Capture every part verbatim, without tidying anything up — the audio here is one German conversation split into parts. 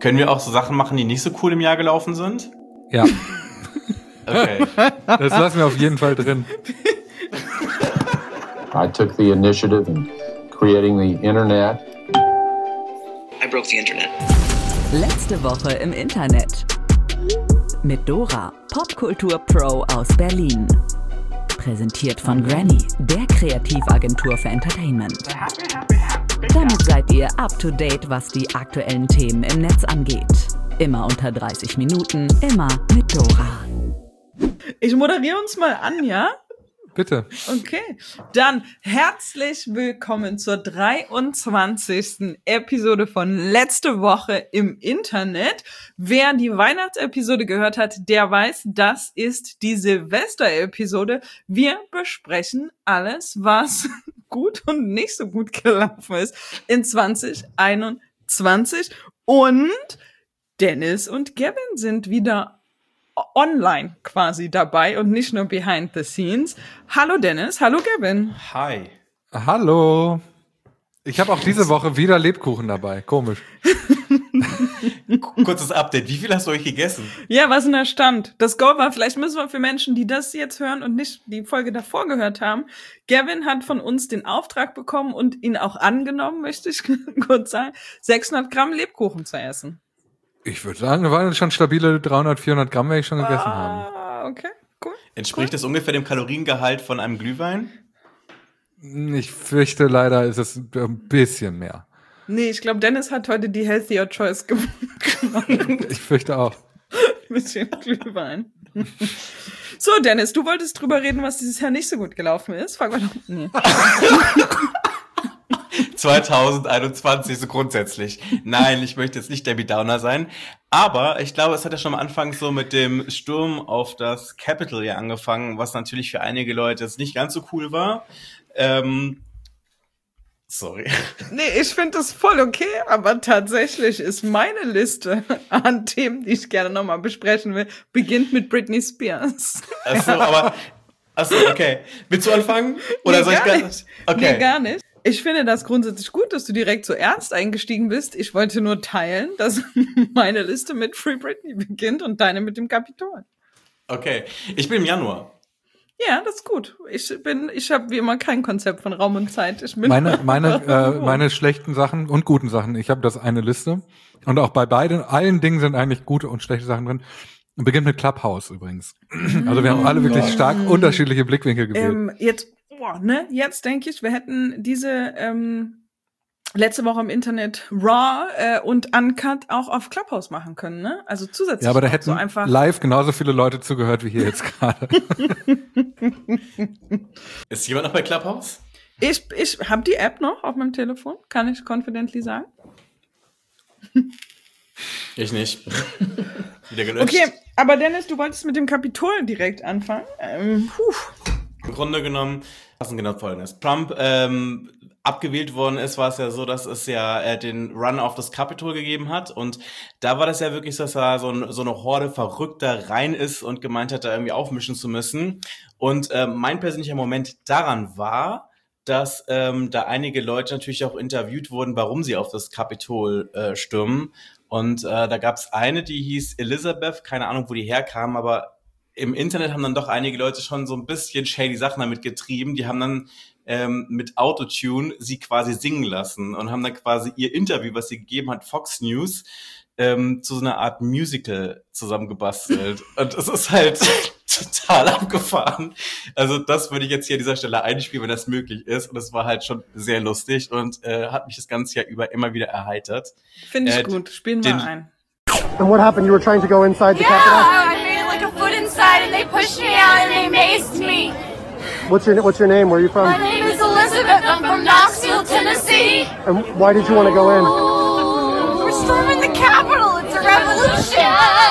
Können wir auch so Sachen machen, die nicht so cool im Jahr gelaufen sind? Ja. Okay. Das lassen wir auf jeden Fall drin. I took the initiative in creating the Internet. I broke the Internet. Letzte Woche im Internet. Mit Dora, Popkultur-Pro aus Berlin. Präsentiert von Granny, der Kreativagentur für Entertainment. Damit seid ihr up to date, was die aktuellen Themen im Netz angeht. Immer unter dreißig Minuten, immer mit Dora. Ich moderiere uns mal an, ja? Bitte. Okay, dann herzlich willkommen zur dreiundzwanzigsten Episode von Letzte Woche im Internet. Wer die Weihnachtsepisode gehört hat, der weiß, das ist die Silvester-Episode. Wir besprechen alles, was gut und nicht so gut gelaufen ist in zwanzig einundzwanzig. Und Dennis und Gavin sind wieder online quasi dabei und nicht nur behind the scenes. Hallo Dennis, hallo Gavin. Hi. Hallo. Ich habe auch diese Woche wieder Lebkuchen dabei. Komisch. Kurzes Update. Wie viel hast du euch gegessen? Ja, was ist denn der Stand? Das Goal war, vielleicht müssen wir für Menschen, die das jetzt hören und nicht die Folge davor gehört haben, Gavin hat von uns den Auftrag bekommen und ihn auch angenommen, möchte ich kurz sagen, sechshundert Gramm Lebkuchen zu essen. Ich würde sagen, wir waren schon stabile dreihundert, vierhundert Gramm, werde ich schon gegessen haben. Ah, okay, cool. Entspricht das ungefähr dem Kaloriengehalt von einem Glühwein? Ich fürchte, leider ist es ein bisschen mehr. Nee, ich glaube, Dennis hat heute die Healthier Choice gemacht. Ich fürchte auch. Ein bisschen Glühwein. So, Dennis, du wolltest drüber reden, was dieses Jahr nicht so gut gelaufen ist. Frag mal doch. Nee. zwanzig einundzwanzig, so grundsätzlich. Nein, ich möchte jetzt nicht Debbie Downer sein. Aber ich glaube, es hat ja schon am Anfang so mit dem Sturm auf das Capitol ja angefangen, was natürlich für einige Leute jetzt nicht ganz so cool war. Ähm, sorry. Nee, ich finde das voll okay, aber tatsächlich ist meine Liste an Themen, die ich gerne nochmal besprechen will, beginnt mit Britney Spears. Achso, aber, achso, okay. Willst du anfangen? Oder nee, soll ich gar gar nicht? Okay. Nee, gar nicht. Ich finde das grundsätzlich gut, dass du direkt zuerst eingestiegen bist. Ich wollte nur teilen, dass meine Liste mit Free Britney beginnt und deine mit dem Kapitol. Okay, ich bin im Januar. Ja, das ist gut. Ich bin, ich habe wie immer kein Konzept von Raum und Zeit. Ich bin Meine, meine, äh, meine schlechten Sachen und guten Sachen. Ich habe das eine Liste und auch bei beiden, allen Dingen sind eigentlich gute und schlechte Sachen drin. Beginnt mit Clubhouse übrigens. Also wir haben alle wirklich stark unterschiedliche Blickwinkel gewählt. Ähm, jetzt, boah, ne, jetzt denke ich, wir hätten diese ähm, letzte Woche im Internet Raw äh, und Uncut auch auf Clubhouse machen können, ne? Also zusätzlich. Ja, aber da noch hätten so einfach live genauso viele Leute zugehört wie hier jetzt gerade. Ist jemand noch bei Clubhouse? Ich, ich habe die App noch auf meinem Telefon, kann ich confidently sagen. Ich nicht. Wieder gelöscht. Okay, aber Dennis, du wolltest mit dem Kapitol direkt anfangen. Ähm, puh. Im Grunde genommen, was denn genau folgendes. Trump ähm, abgewählt worden ist, war es ja so, dass es ja äh, den Run auf das Capitol gegeben hat. Und da war das ja wirklich so, dass da so, ein, so eine Horde Verrückter rein ist und gemeint hat, da irgendwie aufmischen zu müssen. Und äh, mein persönlicher Moment daran war, dass ähm, da einige Leute natürlich auch interviewt wurden, warum sie auf das Capitol äh, stürmen. Und äh, da gab es eine, die hieß Elizabeth, keine Ahnung, wo die herkam, aber im Internet haben dann doch einige Leute schon so ein bisschen shady Sachen damit getrieben. Die haben dann ähm, mit Autotune sie quasi singen lassen und haben dann quasi ihr Interview, was sie gegeben hat, Fox News, ähm, zu so einer Art Musical zusammengebastelt. Und es ist halt total abgefahren. Also das würde ich jetzt hier an dieser Stelle einspielen, wenn das möglich ist. Und es war halt schon sehr lustig und äh, hat mich das ganze Jahr über immer wieder erheitert. Finde ich Äh, gut. Spielen den- wir ein. And what happened? You were trying to go inside the Yeah, Capitol? I made like a foot inside and they pushed me out and they maced me. What's your What's your name? Where are you from? My name is Elizabeth. I'm from Knoxville, Tennessee. And why did you want to go in? We're storming the Capitol. It's a revolution.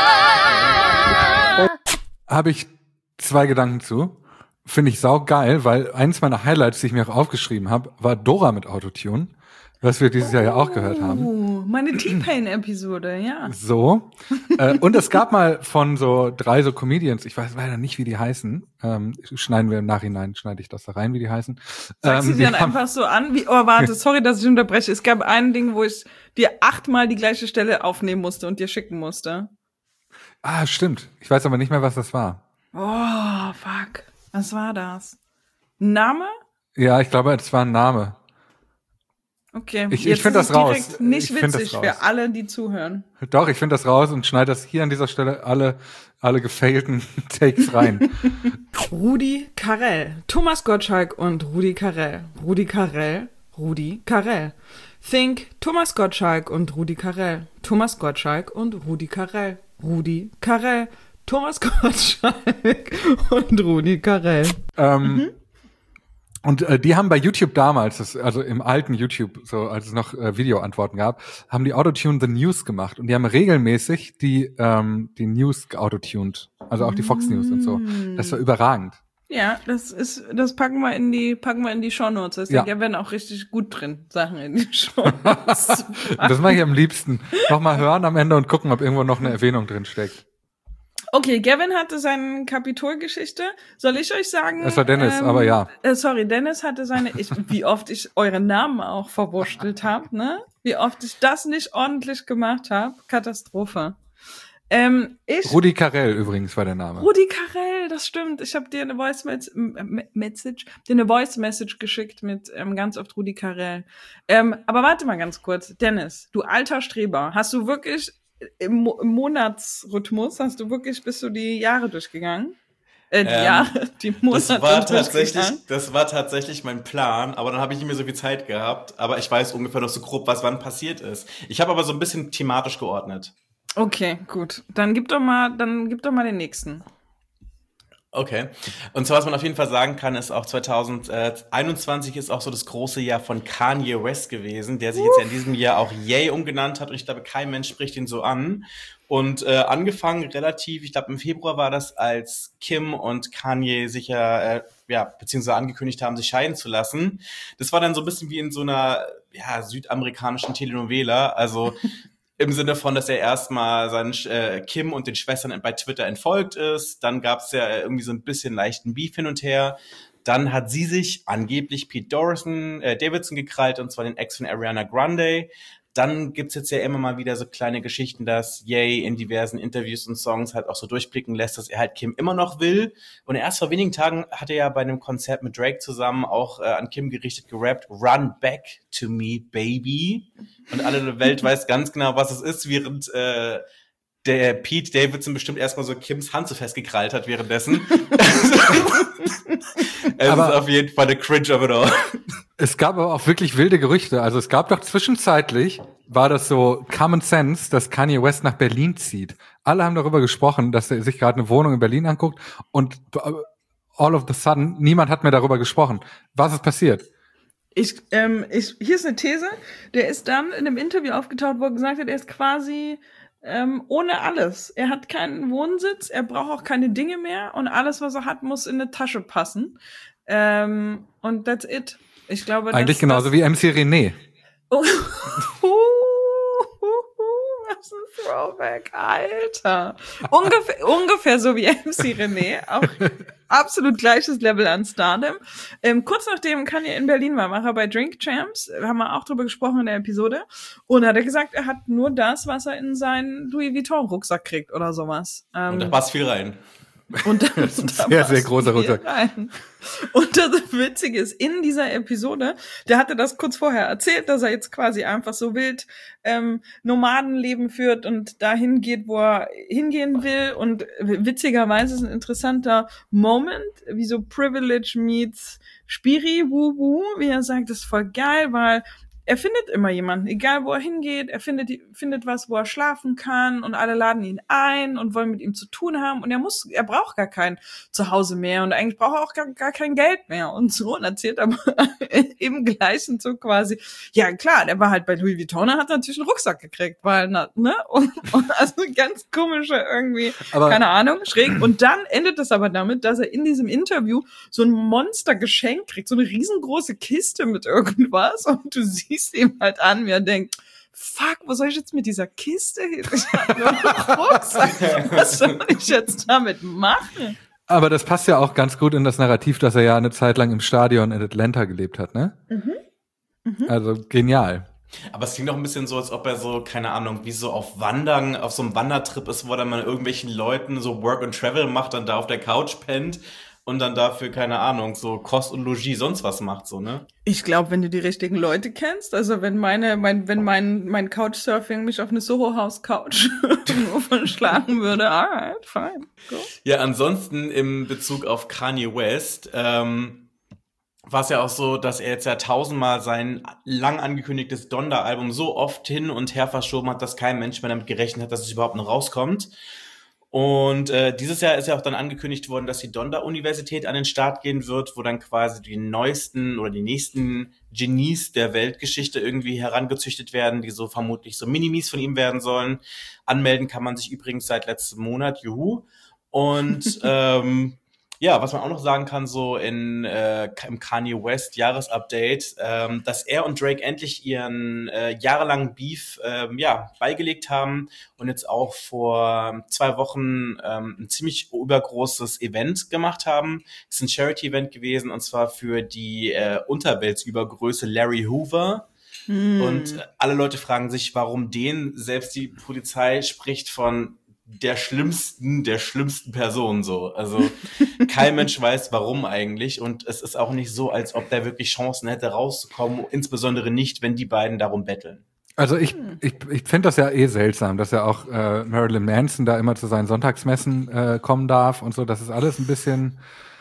Habe ich zwei Gedanken zu. Finde ich saugeil, weil eins meiner Highlights, die ich mir auch aufgeschrieben habe, war Dora mit Autotune. was wir dieses Jahr ja auch gehört haben. Oh, meine T-Pain-Episode, ja. So. äh, und es gab mal von so drei so Comedians, ich weiß leider nicht, wie die heißen, ähm, schneiden wir im Nachhinein, schneide ich das da rein, wie die heißen. Sagst ähm, du die dann einfach so an? Wie, oh, warte, sorry, dass ich unterbreche. Es gab ein Ding, wo ich dir achtmal die gleiche Stelle aufnehmen musste und dir schicken musste. Ah, stimmt. Ich weiß aber nicht mehr, was das war. Oh, fuck. Was war das? Name? Ja, ich glaube, es war ein Name. Okay, ich, jetzt ich finde ist das es raus. direkt nicht ich witzig für alle, die zuhören. Doch, ich finde das raus und schneide das hier an dieser Stelle alle, alle gefailten Takes rein. Rudi Carrell. Thomas Gottschalk und Rudi Carrell. Rudi Carrell, Rudi Carrell. Think Thomas Gottschalk und Rudi Carrell. Thomas Gottschalk und Rudi Carrell. Rudi Carrell. Thomas Gottschalk und Rudi Carrell. Ähm, mhm. Und äh, die haben bei YouTube damals, das, also im alten YouTube, so als es noch äh, Videoantworten gab, haben die Autotune The News gemacht und die haben regelmäßig die ähm, die News geautotuned, also auch die Fox News und so. Das war überragend. Ja, das ist, das packen wir in die, packen wir in die Shownotes. Das ja. Da werden auch richtig gut drin, Sachen in die Shownotes. Das mache ich am liebsten. Nochmal hören am Ende und gucken, ob irgendwo noch eine Erwähnung drin steckt. Okay, Gavin hatte seine Kapitolgeschichte. Soll ich euch sagen? Es war Dennis, ähm, aber ja. Äh, sorry, Dennis hatte seine, ich, wie oft ich euren Namen auch verwurschtelt habe, ne? Wie oft ich das nicht ordentlich gemacht habe. Katastrophe. Ähm, ich, Rudi Carrell übrigens war der Name. Rudi Carrell, das stimmt. Ich habe dir eine Voice Message, dir eine Voice Message geschickt mit ähm, ganz oft Rudi Carrell. Ähm, aber warte mal ganz kurz, Dennis, du alter Streber, hast du wirklich im, Mo- im Monatsrhythmus, hast du wirklich bist du die Jahre durchgegangen? Äh, die ähm, Jahre, die Monate das war tatsächlich, das war tatsächlich mein Plan, aber dann habe ich nicht mehr so viel Zeit gehabt. Aber ich weiß ungefähr noch so grob, was wann passiert ist. Ich habe aber so ein bisschen thematisch geordnet. Okay, gut. Dann gib doch mal, dann gib doch mal den nächsten. Okay. Und zwar, was man auf jeden Fall sagen kann, ist auch zwanzig einundzwanzig ist auch so das große Jahr von Kanye West gewesen, der sich Uff. jetzt ja in diesem Jahr auch Ye umgenannt hat und ich glaube, kein Mensch spricht ihn so an. Und äh, angefangen relativ, ich glaube im Februar war das, als Kim und Kanye sich ja, äh, ja, beziehungsweise angekündigt haben, sich scheiden zu lassen. Das war dann so ein bisschen wie in so einer, ja, südamerikanischen Telenovela, also im Sinne von, dass er erstmal seinen äh, Kim und den Schwestern bei Twitter entfolgt ist. Dann gab es ja irgendwie so ein bisschen leichten Beef hin und her. Dann hat sie sich angeblich Pete Davidson, äh, Davidson gekrallt, und zwar den Ex von Ariana Grande. Dann gibt's jetzt ja immer mal wieder so kleine Geschichten, dass Ye in diversen Interviews und Songs halt auch so durchblicken lässt, dass er halt Kim immer noch will. Und erst vor wenigen Tagen hat er ja bei einem Konzert mit Drake zusammen auch äh, an Kim gerichtet gerappt, Run back to me, baby. Und alle Welt weiß ganz genau, was es ist, während äh, der Pete Davidson bestimmt erstmal so Kims Hand so festgekrallt hat währenddessen. Es aber ist auf jeden Fall der Cringe of it all. Es gab aber auch wirklich wilde Gerüchte. Also es gab doch zwischenzeitlich, war das so Common Sense, dass Kanye West nach Berlin zieht. Alle haben darüber gesprochen, dass er sich gerade eine Wohnung in Berlin anguckt und all of the sudden, niemand hat mehr darüber gesprochen. Was ist passiert? Ich, ähm, ich, hier ist eine These. Der ist dann in einem Interview aufgetaucht, wo er gesagt hat, er ist quasi ähm, ohne alles. Er hat keinen Wohnsitz, er braucht auch keine Dinge mehr und alles, was er hat, muss in eine Tasche passen. Ähm, und that's it. Ich glaube, eigentlich das, genauso das, wie M C René. Oh, was ein Throwback, Alter. Ungefähr, ungefähr so wie M C René. Auch absolut gleiches Level an Stardom. Ähm, kurz nachdem Kanye in Berlin war, war er bei Drink Champs. Haben wir auch drüber gesprochen in der Episode. Und hat er gesagt, er hat nur das, was er in seinen Louis Vuitton Rucksack kriegt oder sowas. Ähm, Und da passt viel rein. Und da, das ist ein sehr, sehr großer Rucksack. Und das Witzige ist, in dieser Episode, der hatte das kurz vorher erzählt, dass er jetzt quasi einfach so wild ähm, Nomadenleben führt und dahin geht, wo er hingehen will. Und witzigerweise ist ein interessanter Moment, wie so Privilege meets Spiri, Wu-Wu, wie er sagt, das ist voll geil, weil er findet immer jemanden, egal wo er hingeht, er findet findet was, wo er schlafen kann und alle laden ihn ein und wollen mit ihm zu tun haben und er muss, er braucht gar kein Zuhause mehr und eigentlich braucht er auch gar, gar kein Geld mehr und so und erzählt aber im gleichen Zug quasi, ja klar, der war halt bei Louis Vuitton, er hat natürlich einen Rucksack gekriegt, weil, ne, und, und also ganz komische irgendwie, aber keine Ahnung, schräg und dann endet es aber damit, dass er in diesem Interview so ein Monstergeschenk kriegt, so eine riesengroße Kiste mit irgendwas und du siehst siehst ihm halt an, wie er denkt, fuck, was soll ich jetzt mit dieser Kiste hin? Ich hab nur einen Rucksack. Was soll ich jetzt damit machen? Aber das passt ja auch ganz gut in das Narrativ, dass er ja eine Zeit lang im Stadion in Atlanta gelebt hat, ne? Mhm. Mhm. Also genial. Aber es klingt auch ein bisschen so, als ob er so, keine Ahnung, wie so auf Wandern, auf so einem Wandertrip ist, wo er dann mal irgendwelchen Leuten so Work and Travel macht, dann da auf der Couch pennt und dann dafür, keine Ahnung, so Kost und Logis sonst was macht, so, ne? Ich glaube, wenn du die richtigen Leute kennst, also wenn meine, mein, wenn mein, mein Couchsurfing mich auf eine Soho-House-Couch nur verschlagen würde, alright, fine, go. Ja, ansonsten im Bezug auf Kanye West, ähm, war es ja auch so, dass er jetzt ja tausendmal sein lang angekündigtes Donda-Album so oft hin und her verschoben hat, dass kein Mensch mehr damit gerechnet hat, dass es überhaupt noch rauskommt. Und äh, dieses Jahr ist ja auch dann angekündigt worden, dass die Donda-Universität an den Start gehen wird, wo dann quasi die neuesten oder die nächsten Genies der Weltgeschichte irgendwie herangezüchtet werden, die so vermutlich so Minimis von ihm werden sollen. Anmelden kann man sich übrigens seit letztem Monat, juhu. Und ähm, ja, was man auch noch sagen kann, so in äh, im Kanye West Jahresupdate, ähm, dass er und Drake endlich ihren äh, jahrelangen Beef ähm, ja beigelegt haben und jetzt auch vor zwei Wochen ähm, ein ziemlich übergroßes Event gemacht haben. Es ist ein Charity-Event gewesen und zwar für die äh, Unterweltsübergröße Larry Hoover. Hm. Und alle Leute fragen sich, warum den, selbst die Polizei spricht von der schlimmsten, der schlimmsten Person so. Also kein Mensch weiß, warum eigentlich. Und es ist auch nicht so, als ob der wirklich Chancen hätte, rauszukommen. Insbesondere nicht, wenn die beiden darum betteln. Also ich, ich, ich finde das ja eh seltsam, dass ja auch äh, Marilyn Manson da immer zu seinen Sonntagsmessen äh, kommen darf und so. Das ist alles ein bisschen...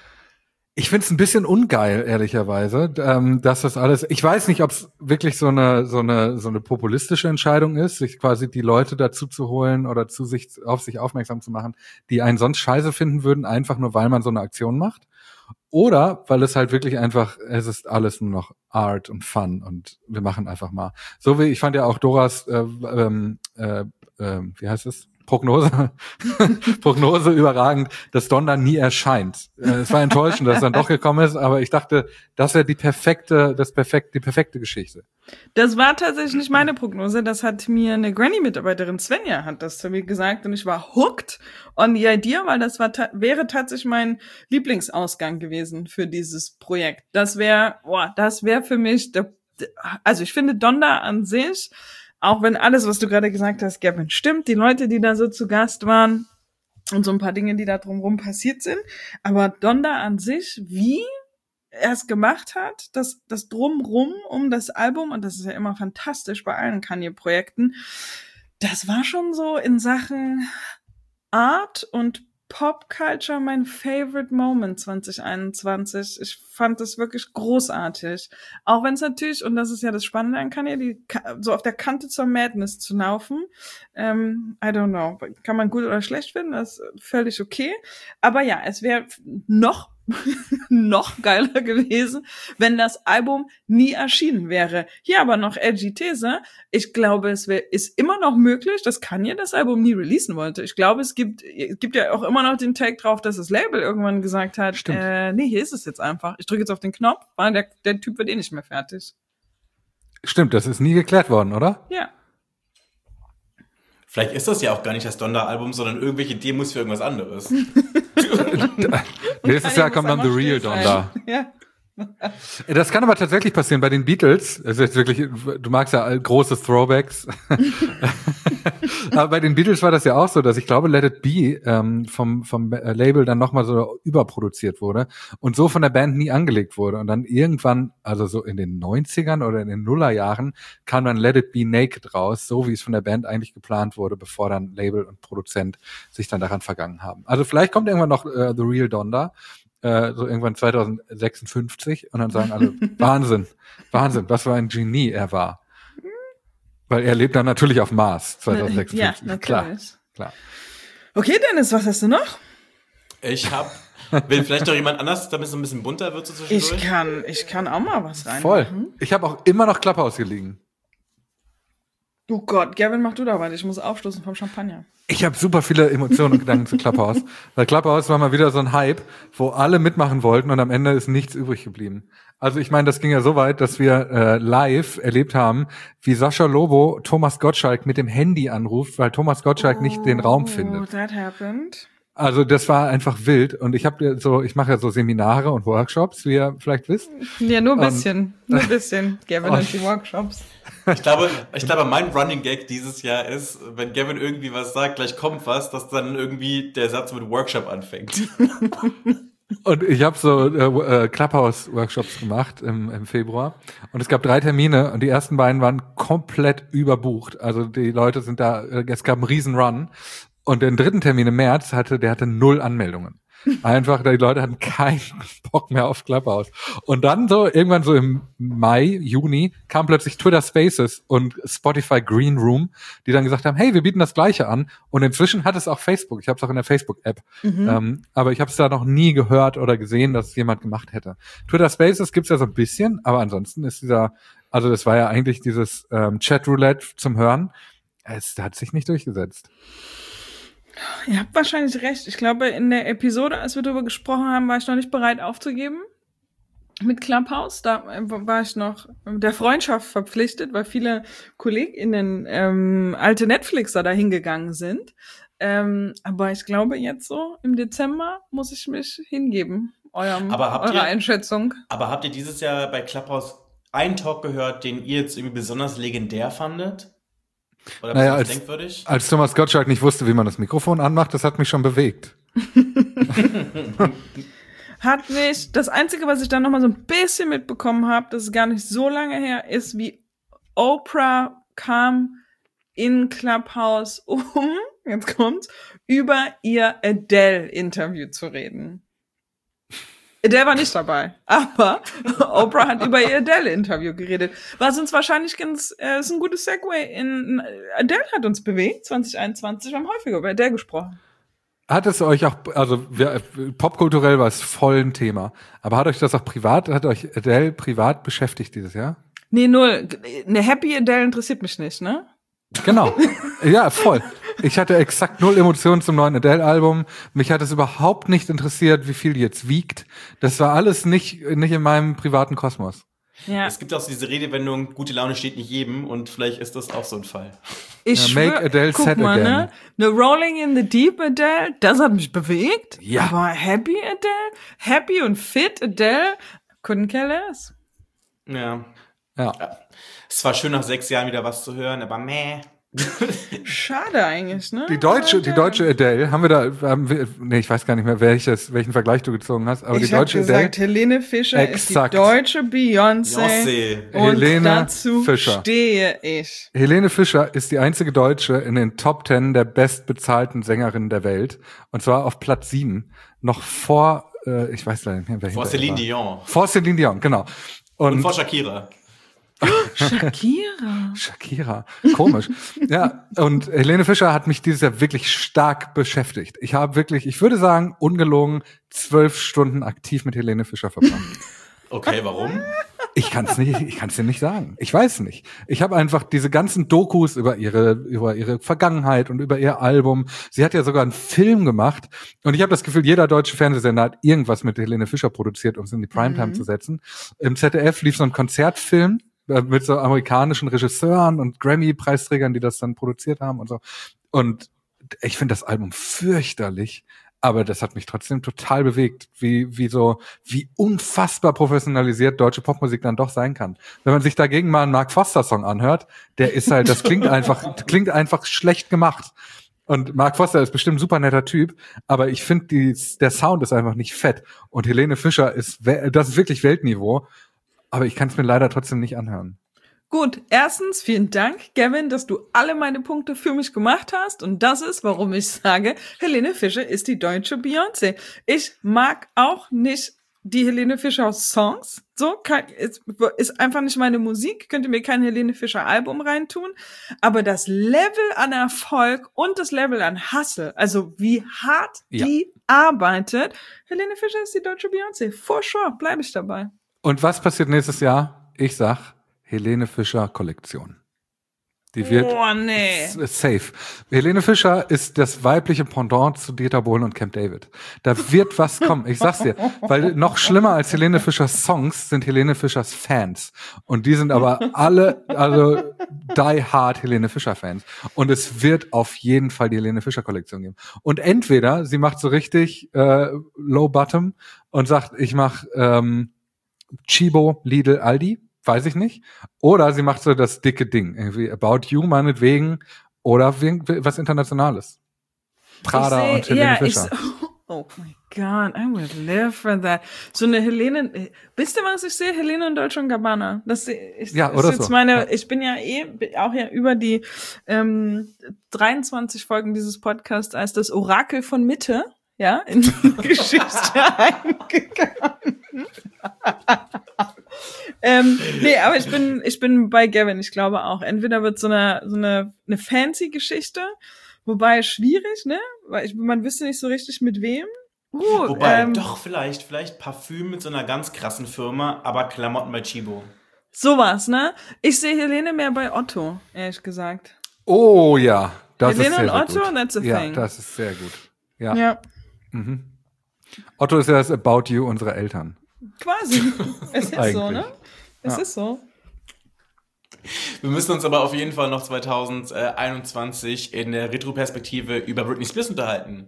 Ich find's ein bisschen ungeil, ehrlicherweise, ähm, dass das alles, ich weiß nicht, ob es wirklich so eine, so eine, so eine populistische Entscheidung ist, sich quasi die Leute dazu zu holen oder zu sich, auf sich aufmerksam zu machen, die einen sonst scheiße finden würden, einfach nur, weil man so eine Aktion macht. Oder, weil es halt wirklich einfach, es ist alles nur noch Art und Fun und wir machen einfach mal. So wie, ich fand ja auch Doras, äh, ähm, äh, äh, wie heißt es? Prognose, Prognose überragend, dass Donda nie erscheint. Es war enttäuschend, dass es dann doch gekommen ist, aber ich dachte, das wäre die perfekte, das perfekt, die perfekte Geschichte. Das war tatsächlich nicht meine Prognose, das hat mir eine Granny-Mitarbeiterin Svenja hat das zu mir gesagt und ich war hooked on the idea, weil das war ta- wäre tatsächlich mein Lieblingsausgang gewesen für dieses Projekt. Das wäre, boah, das wäre für mich, der, also ich finde Donda an sich, auch wenn alles, was du gerade gesagt hast, Gavin, stimmt, die Leute, die da so zu Gast waren und so ein paar Dinge, die da drumherum passiert sind, aber Donda an sich, wie er es gemacht hat, das, das Drumrum um das Album, und das ist ja immer fantastisch bei allen Kanye-Projekten, das war schon so in Sachen Art und Pop-Culture mein favorite Moment zwanzig einundzwanzig. Ich fand das wirklich großartig. Auch wenn es natürlich, und das ist ja das Spannende an Kanye, die so auf der Kante zur Madness zu laufen. Ähm, I don't know. Kann man gut oder schlecht finden, das ist völlig okay. Aber ja, es wäre noch noch geiler gewesen, wenn das Album nie erschienen wäre. Hier aber noch edgy These. Ich glaube, es wär, ist immer noch möglich, dass Kanye das Album nie releasen wollte. Ich glaube, es gibt, es gibt ja auch immer noch den Tag drauf, dass das Label irgendwann gesagt hat, äh, nee, hier ist es jetzt einfach. Ich drücke jetzt auf den Knopf, weil der, der Typ wird eh nicht mehr fertig. Stimmt, das ist nie geklärt worden, oder? Ja. Vielleicht ist das ja auch gar nicht das Donda-Album, sondern irgendwelche Demos für irgendwas anderes. Nächstes Jahr kommt dann The Real Donda. Ja. Das kann aber tatsächlich passieren bei den Beatles. Es ist wirklich, du magst ja große Throwbacks. Aber bei den Beatles war das ja auch so, dass ich glaube, Let It Be ähm, vom vom Label dann nochmal so überproduziert wurde und so von der Band nie angelegt wurde. Und dann irgendwann, also so in den neunzigern oder in den Nullerjahren, kam dann Let It Be Naked raus, so wie es von der Band eigentlich geplant wurde, bevor dann Label und Produzent sich dann daran vergangen haben. Also vielleicht kommt irgendwann noch äh, The Real Donda, äh, so irgendwann zwanzig sechsundfünfzig, und dann sagen alle, Wahnsinn, Wahnsinn, was für ein Genie er war. Weil er lebt dann natürlich auf Mars zwanzig sechsundfünfzig. Ja, natürlich. Klar, klar. Okay, Dennis, was hast du noch? Ich hab, will vielleicht noch jemand anders, damit es ein bisschen bunter wird so zwischendurch? Ich kann, ich kann auch mal was rein. Voll. Ich habe auch immer noch Clubhouse gelegen. Oh Gott, Gavin, mach du da weiter. Ich muss aufstoßen vom Champagner. Ich habe super viele Emotionen und Gedanken zu Clubhouse. Weil Clubhouse war mal wieder so ein Hype, wo alle mitmachen wollten und am Ende ist nichts übrig geblieben. Also ich meine, das ging ja so weit, dass wir äh, live erlebt haben, wie Sascha Lobo Thomas Gottschalk mit dem Handy anruft, weil Thomas Gottschalk oh, nicht den Raum findet. Oh, that happened. Also das war einfach wild und ich habe so, ich mache ja so Seminare und Workshops, wie ihr vielleicht wisst. Ja, nur ein bisschen, und, nur ein bisschen, Gavin und die Workshops. Ich glaube, ich glaube, mein Running Gag dieses Jahr ist, wenn Gavin irgendwie was sagt, gleich kommt was, dass dann irgendwie der Satz mit Workshop anfängt. Und ich habe so äh, Clubhouse-Workshops gemacht im, im Februar und es gab drei Termine und die ersten beiden waren komplett überbucht. Also die Leute sind da, es gab einen riesen Run. Und den dritten Termin im März hatte, der hatte null Anmeldungen. Einfach, die Leute hatten keinen Bock mehr auf Clubhouse. Und dann so, irgendwann so im Mai, Juni, kam plötzlich Twitter Spaces und Spotify Green Room, die dann gesagt haben, hey, wir bieten das Gleiche an. Und inzwischen hat es auch Facebook. Ich habe es auch in der Facebook-App. Mhm. Ähm, aber ich habe es da noch nie gehört oder gesehen, dass es jemand gemacht hätte. Twitter Spaces gibt's ja so ein bisschen, aber ansonsten ist dieser, also das war ja eigentlich dieses ähm, Chat-Roulette zum Hören. Es hat sich nicht durchgesetzt. Ihr habt wahrscheinlich recht. Ich glaube, in der Episode, als wir darüber gesprochen haben, war ich noch nicht bereit aufzugeben mit Clubhouse. Da war ich noch der Freundschaft verpflichtet, weil viele KollegInnen ähm, alte Netflixer da hingegangen sind. Ähm, aber ich glaube, jetzt so im Dezember muss ich mich hingeben, eurem, aber habt eurer ihr, Einschätzung. Aber habt ihr dieses Jahr bei Clubhouse einen Talk gehört, den ihr jetzt irgendwie besonders legendär fandet? Oder naja, als, denkwürdig? Als Thomas Gottschalk nicht wusste, wie man das Mikrofon anmacht, das hat mich schon bewegt. Hat mich, das Einzige, was ich dann noch mal so ein bisschen mitbekommen habe, das ist gar nicht so lange her, ist, wie Oprah kam in Clubhouse, um, jetzt kommt's, über ihr Adele-Interview zu reden. Adele war nicht dabei, aber Oprah hat über ihr Adele-Interview geredet. Was uns wahrscheinlich ganz, äh, ist ein gutes Segway in, Adele hat uns bewegt, zwanzig einundzwanzig, wir haben häufiger über Adele gesprochen. Hat es euch auch, also wir, popkulturell war es voll ein Thema, aber hat euch das auch privat, hat euch Adele privat beschäftigt dieses Jahr? Nee, null. Eine Happy Adele interessiert mich nicht, ne? Genau. Ja, voll. Ich hatte exakt null Emotionen zum neuen Adele-Album. Mich hat es überhaupt nicht interessiert, wie viel die jetzt wiegt. Das war alles nicht, nicht in meinem privaten Kosmos. Ja. Es gibt auch so diese Redewendung, gute Laune steht nicht jedem und vielleicht ist das auch so ein Fall. Ich ja, make schwör, Adele guck sad mal, again. Ne? Eine Rolling in the Deep Adele, das hat mich bewegt. Ja. Aber Happy Adele, Happy und Fit Adele, couldn't care less. Ja. Ja. Es war schön, nach sechs Jahren wieder was zu hören, aber meh. Schade eigentlich, ne? Die deutsche, die deutsche Adele, haben wir da, haben wir, nee, ich weiß gar nicht mehr, welches, welchen Vergleich du gezogen hast, aber ich die deutsche Adele. Ich habe gesagt, Adele, Helene Fischer exakt. ist die deutsche Beyoncé. Und Helene dazu Fischer. stehe ich. Helene Fischer ist die einzige Deutsche in den Top Ten der bestbezahlten Sängerinnen der Welt. Und zwar auf Platz sieben. Noch vor, äh, ich weiß leider nicht mehr, wer Vor Celine Dion. Vor Celine Dion, genau. Und, Und vor Shakira. Shakira. Shakira. Komisch. Ja, und Helene Fischer hat mich dieses Jahr wirklich stark beschäftigt. Ich habe wirklich, ich würde sagen, ungelogen zwölf Stunden aktiv mit Helene Fischer verbracht. Okay, warum? Ich kann es nicht, ich kann es dir nicht sagen. Ich weiß nicht. Ich habe einfach diese ganzen Dokus über ihre über ihre Vergangenheit und über ihr Album. Sie hat ja sogar einen Film gemacht und ich habe das Gefühl, jeder deutsche Fernsehsender hat irgendwas mit Helene Fischer produziert, um es in die Primetime mhm. zu setzen. Im Z D F lief so ein Konzertfilm mit so amerikanischen Regisseuren und Grammy-Preisträgern, die das dann produziert haben und so. Und ich finde das Album fürchterlich, aber das hat mich trotzdem total bewegt, wie wie so wie unfassbar professionalisiert deutsche Popmusik dann doch sein kann. Wenn man sich dagegen mal einen Mark Foster Song anhört, der ist halt, das klingt einfach klingt einfach schlecht gemacht. Und Mark Foster ist bestimmt ein super netter Typ, aber ich finde, der Sound ist einfach nicht fett. Und Helene Fischer ist, das ist wirklich Weltniveau. Aber ich kann es mir leider trotzdem nicht anhören. Gut, erstens, vielen Dank, Gavin, dass du alle meine Punkte für mich gemacht hast. Und das ist, warum ich sage, Helene Fischer ist die deutsche Beyoncé. Ich mag auch nicht die Helene Fischer Songs. So, kann, ist, ist einfach nicht meine Musik. Könnt ihr mir kein Helene Fischer Album reintun. Aber das Level an Erfolg und das Level an Hustle, also wie hart ja. die arbeitet, Helene Fischer ist die deutsche Beyoncé. For sure, bleibe ich dabei. Und was passiert nächstes Jahr? Ich sag, Helene Fischer Kollektion. Die wird oh, nee. safe. Helene Fischer ist das weibliche Pendant zu Dieter Bohlen und Camp David. Da wird was kommen, ich sag's dir. Weil noch schlimmer als Helene Fischers Songs sind Helene Fischers Fans. Und die sind aber alle, also die hard Helene Fischer Fans. Und es wird auf jeden Fall die Helene Fischer Kollektion geben. Und entweder sie macht so richtig äh, Low Bottom und sagt, ich mach ähm, Chibo, Lidl, Aldi. Weiß ich nicht. Oder sie macht so das dicke Ding. Irgendwie About You meinetwegen. Oder was Internationales. Prada seh, und Helene ja, Fischer. Ich, oh my God, I would live for that. So eine Helene, wisst ihr was ich sehe? Helene und Dolce und Gabbana. Das ist, ja, ist oder jetzt so. meine, ja. Ich bin ja eh auch ja über die ähm, dreiundzwanzig Folgen dieses Podcasts als das Orakel von Mitte, ja, in die Geschichte eingegangen. ähm, nee, aber ich bin, ich bin bei Gavin. Ich glaube auch, entweder wird so eine, so eine, eine fancy Geschichte, wobei schwierig, ne? Weil ich, man wüsste nicht so richtig mit wem. Uh, Wobei, ähm, doch, vielleicht, vielleicht Parfüm mit so einer ganz krassen Firma, aber Klamotten bei Chibo. Sowas, ne? Ich sehe Helene mehr bei Otto, ehrlich gesagt. Oh ja, das Helene ist sehr, und sehr Otto, gut. that's a ja, thing. das ist sehr gut. Ja. Ja, Mhm. Otto ist ja das About You unserer Eltern. quasi. Es ist so, ne? Es Ja. ist so. Wir müssen uns aber auf jeden Fall noch zwanzig einundzwanzig in der Retroperspektive über Britney Spears unterhalten.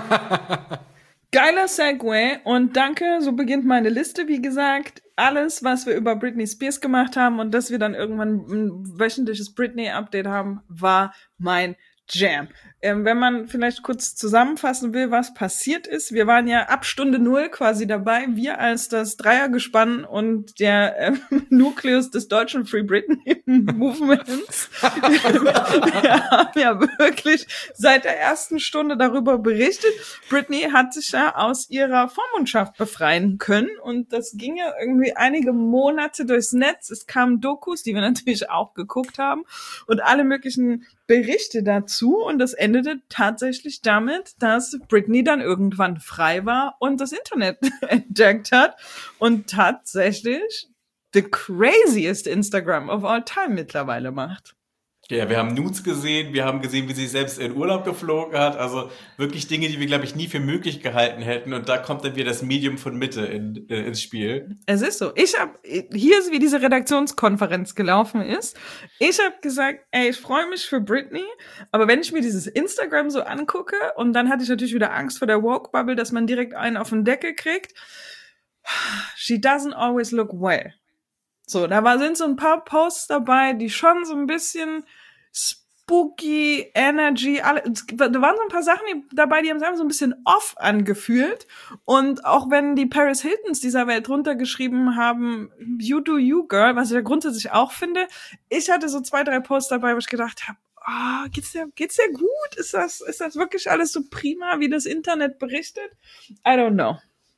Geiler Segway und danke, so beginnt meine Liste, wie gesagt, alles, was wir über Britney Spears gemacht haben und dass wir dann irgendwann ein wöchentliches Britney-Update haben, war mein Jam. Ähm, wenn man vielleicht kurz zusammenfassen will, was passiert ist, wir waren ja ab Stunde Null quasi dabei, wir als das Dreiergespann und der ähm, Nukleus des deutschen Free Britney Movements. Wir haben ja wirklich seit der ersten Stunde darüber berichtet. Britney hat sich ja aus ihrer Vormundschaft befreien können und das ging ja irgendwie einige Monate durchs Netz. Es kamen Dokus, die wir natürlich auch geguckt haben und alle möglichen Berichte dazu und das endete tatsächlich damit, dass Britney dann irgendwann frei war und das Internet entdeckt hat und tatsächlich the craziest Instagram of all time mittlerweile macht. Ja, wir haben Nudes gesehen, wir haben gesehen, wie sie selbst in Urlaub geflogen hat, also wirklich Dinge, die wir, glaube ich, nie für möglich gehalten hätten und da kommt dann wieder das Medium von Mitte in, äh, ins Spiel. Es ist so. Ich habe hier ist, wie diese Redaktionskonferenz gelaufen ist. Ich habe gesagt, ey, ich freue mich für Britney, aber wenn ich mir dieses Instagram so angucke und dann hatte ich natürlich wieder Angst vor der Woke-Bubble, dass man direkt einen auf den Deckel kriegt. She doesn't always look well. So, da war, sind so ein paar Posts dabei, die schon so ein bisschen spooky Energy, alle, da waren so ein paar Sachen die, dabei, die haben sich einfach so ein bisschen off angefühlt. Und auch wenn die Paris Hiltons dieser Welt runtergeschrieben haben, you do you, girl, was ich ja grundsätzlich auch finde, ich hatte so zwei, drei Posts dabei, wo ich gedacht habe, oh, geht's dir, geht's dir gut? Ist das, ist das wirklich alles so prima, wie das Internet berichtet? I don't know.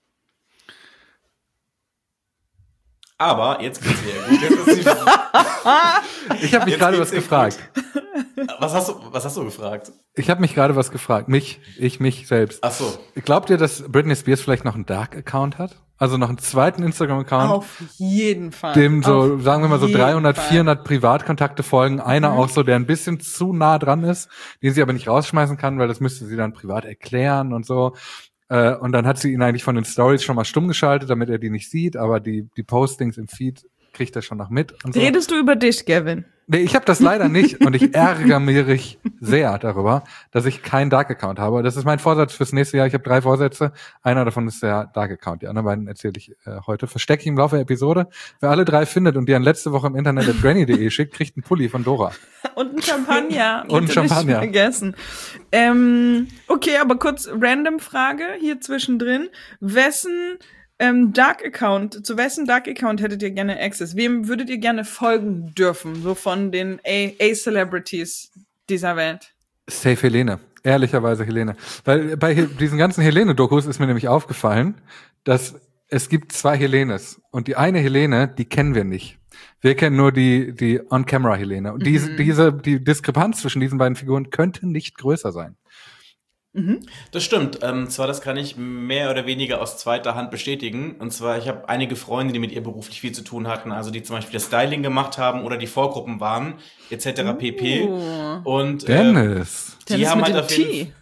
Aber jetzt geht's wieder gut. Jetzt ist die Ich habe mich gerade was gefragt. Was hast du, was hast du gefragt? Ich habe mich gerade was gefragt. Mich, ich mich selbst. Ach so. Glaubt ihr, dass Britney Spears vielleicht noch einen Dark-Account hat? Also noch einen zweiten Instagram-Account? Auf jeden Fall. Dem so, Auf sagen wir mal so jeden dreihundert, Fall. vierhundert Privatkontakte folgen. Einer Mhm. auch so, der ein bisschen zu nah dran ist, den sie aber nicht rausschmeißen kann, weil das müsste sie dann privat erklären und so. Äh, und dann hat sie ihn eigentlich von den Stories schon mal stumm geschaltet, damit er die nicht sieht, aber die, die Postings im Feed kriegt er schon noch mit. Und so. Redest du über dich, Gavin? Nee, ich habe das leider nicht und ich ärgere mich sehr darüber, dass ich keinen Dark-Account habe. Das ist mein Vorsatz fürs nächste Jahr. Ich habe drei Vorsätze. Einer davon ist der Dark-Account. Die anderen beiden erzähle ich äh, heute. Verstecke ich im Laufe der Episode. Wer alle drei findet und die an letzte Woche im Internet at granny punkt de schickt, kriegt einen Pulli von Dora. Und ein Champagner. Und ein Bitte Champagner. Nicht vergessen. Ähm, okay, aber kurz random Frage hier zwischendrin. Wessen ähm, Dark-Account, zu wessen Dark-Account hättet ihr gerne Access? Wem würdet ihr gerne folgen dürfen? So von den A- A-Celebrities dieser Welt. Safe Helene. Ehrlicherweise Helene. Weil bei He- diesen ganzen Helene-Dokus ist mir nämlich aufgefallen, dass es gibt zwei Helenes. Und die eine Helene, die kennen wir nicht. Wir kennen nur die, die On-Camera-Helene. Und diese, Mhm. diese, die Diskrepanz zwischen diesen beiden Figuren könnte nicht größer sein. Mhm. Das stimmt. Ähm, zwar, das kann ich mehr oder weniger aus zweiter Hand bestätigen. Und zwar, ich habe einige Freunde, die mit ihr beruflich viel zu tun hatten, also die zum Beispiel das Styling gemacht haben oder die Vorgruppen waren, et cetera pp. Uh. Und Dennis. äh, die Dennis haben mit halt dem auf jeden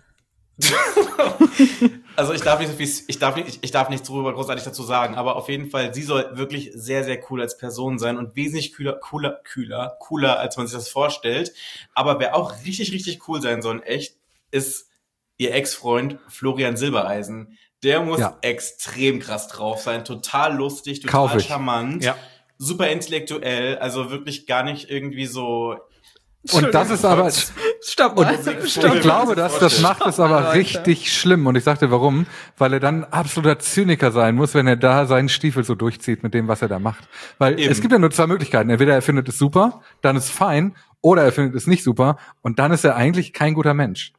Also ich darf nicht so viel, ich darf nicht, ich darf nichts drüber großartig dazu sagen, aber auf jeden Fall, sie soll wirklich sehr, sehr cool als Person sein und wesentlich cooler, cooler, cooler, cooler, als man sich das vorstellt. Aber wer auch richtig, richtig cool sein soll, echt, ist ihr Ex-Freund Florian Silbereisen. Der muss Ja. extrem krass drauf sein, total lustig, Kauf total ich. charmant, Ja. super intellektuell, also wirklich gar nicht irgendwie so. Und das ist aber, Stopp mal. Und- Stopp. ich glaube, das, das macht es aber Leute. richtig schlimm. Und ich sagte, warum? Weil er dann absoluter Zyniker sein muss, wenn er da seinen Stiefel so durchzieht mit dem, was er da macht. Weil Eben. es gibt ja nur zwei Möglichkeiten. Entweder er findet es super, dann ist fein, oder er findet es nicht super, und dann ist er eigentlich kein guter Mensch.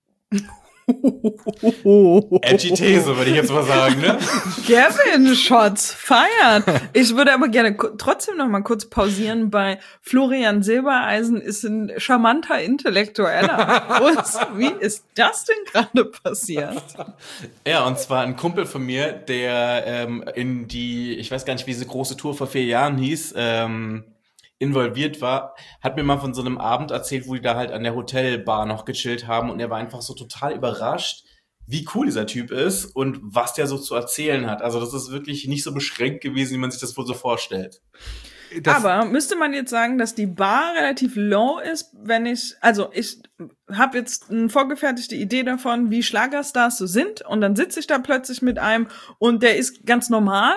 Edgy These, würde ich jetzt mal sagen, ne? Gavin Shots feiert. Ich würde aber gerne ku- trotzdem noch mal kurz pausieren bei Florian Silbereisen ist ein charmanter Intellektueller. Was, wie ist das denn gerade passiert? Ja, und zwar ein Kumpel von mir, der ähm, in die, ich weiß gar nicht, wie diese große Tour vor vier Jahren hieß, ähm, involviert war, hat mir mal von so einem Abend erzählt, wo die da halt an der Hotelbar noch gechillt haben und er war einfach so total überrascht, wie cool dieser Typ ist und was der so zu erzählen hat. Also das ist wirklich nicht so beschränkt gewesen, wie man sich das wohl so vorstellt. Das, Aber müsste man jetzt sagen, dass die Bar relativ low ist, wenn ich, also ich habe jetzt eine vorgefertigte Idee davon, wie Schlagerstars so sind und dann sitze ich da plötzlich mit einem und der ist ganz normal.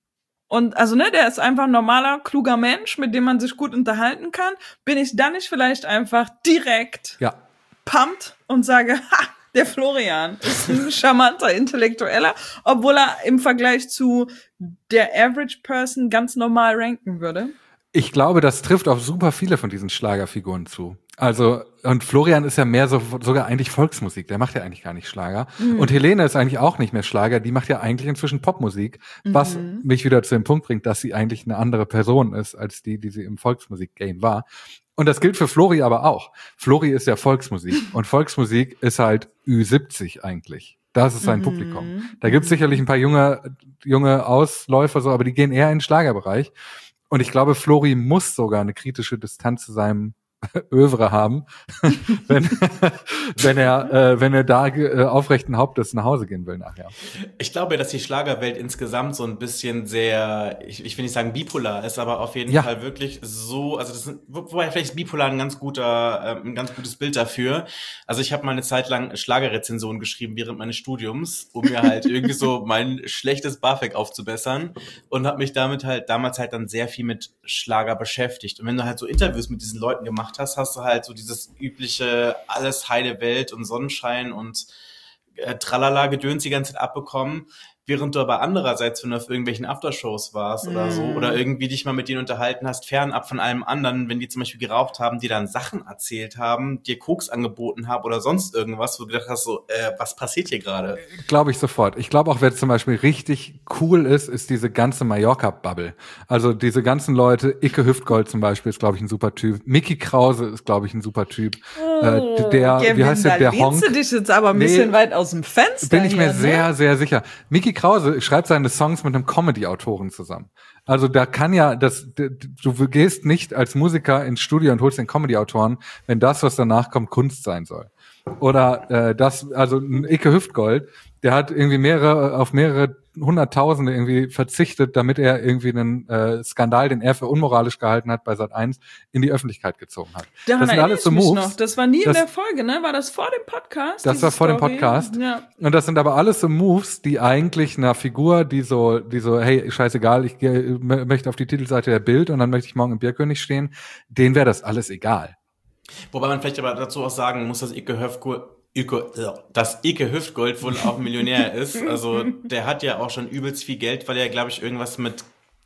Und also, ne, der ist einfach ein normaler, kluger Mensch, mit dem man sich gut unterhalten kann. Bin ich dann nicht vielleicht einfach direkt ja. pumped und sage, ha, der Florian ist ein charmanter Intellektueller, obwohl er im Vergleich zu der Average Person ganz normal ranken würde? Ich glaube, das trifft auf super viele von diesen Schlagerfiguren zu. Also, und Florian ist ja mehr so, sogar eigentlich Volksmusik. Der macht ja eigentlich gar nicht Schlager. Mhm. Und Helene ist eigentlich auch nicht mehr Schlager. Die macht ja eigentlich inzwischen Popmusik. Mhm. Was mich wieder zu dem Punkt bringt, dass sie eigentlich eine andere Person ist, als die, die sie im Volksmusik-Game war. Und das gilt für Flori aber auch. Flori ist ja Volksmusik. Und Volksmusik ist halt Ü siebzig eigentlich. Das ist sein mhm. Publikum. Da gibt's sicherlich ein paar junge, junge Ausläufer, so, aber die gehen eher in den Schlagerbereich. Und ich glaube, Flori muss sogar eine kritische Distanz zu seinem Övre haben, wenn, wenn er, äh, wenn er da äh, aufrechten Hauptes nach Hause gehen will nachher. Ich glaube, dass die Schlagerwelt insgesamt so ein bisschen sehr, ich, ich will nicht sagen bipolar ist, aber auf jeden ja. Fall wirklich so, also das sind, wobei vielleicht ist bipolar ein ganz guter, äh, ein ganz gutes Bild dafür. Also ich habe mal eine Zeit lang Schlagerrezensionen geschrieben während meines Studiums, um mir halt irgendwie so mein schlechtes BAföG aufzubessern und habe mich damit halt damals halt dann sehr viel mit Schlager beschäftigt. Und wenn du halt so Interviews mit diesen Leuten gemacht hast, hast du halt so dieses übliche alles heile Welt und Sonnenschein und äh, Tralala Gedöns die ganze Zeit abbekommen, während du aber andererseits, wenn du auf irgendwelchen Aftershows warst mm. oder so, oder irgendwie dich mal mit denen unterhalten hast, fernab von allem anderen, wenn die zum Beispiel geraucht haben, die dann Sachen erzählt haben, dir Koks angeboten haben oder sonst irgendwas, wo du gedacht hast, so, äh, was passiert hier gerade? Glaube ich sofort. Ich glaube auch, wer zum Beispiel richtig cool ist, ist diese ganze Mallorca-Bubble. Also diese ganzen Leute, Icke Hüftgold zum Beispiel ist, glaube ich, ein super Typ. Micky Krause ist, glaube ich, ein super Typ. Oh, äh, der, Kevin, wie heißt der, der Honk? Du dich jetzt aber ein bisschen nee, weit aus dem Fenster. Bin ich mir hier, sehr, ne? sehr sicher. Micky Krause schreibt seine Songs mit einem Comedy-Autoren zusammen. Also da kann ja, das, du gehst nicht als Musiker ins Studio und holst den Comedy-Autoren, wenn das, was danach kommt, Kunst sein soll. Oder äh, das, also ein Icke Hüftgold, der hat irgendwie mehrere, auf mehrere Hunderttausende irgendwie verzichtet, damit er irgendwie einen äh, Skandal, den er für unmoralisch gehalten hat, bei Sat eins in die Öffentlichkeit gezogen hat. Daran das sind alles so mich Moves. Noch. Das war nie das, in der Folge, ne? War das vor dem Podcast? Das war vor Story? dem Podcast. Ja. Und das sind aber alles so Moves, die eigentlich einer Figur, die so, die so, hey, scheißegal, ich geh, möchte auf die Titelseite der Bild und dann möchte ich morgen im Bierkönig stehen, denen wäre das alles egal. Wobei man vielleicht aber dazu auch sagen muss, dass Icke Hüftgold, Icke, dass Icke Hüftgold wohl auch Millionär ist. Also der hat ja auch schon übelst viel Geld, weil er, glaube ich, irgendwas mit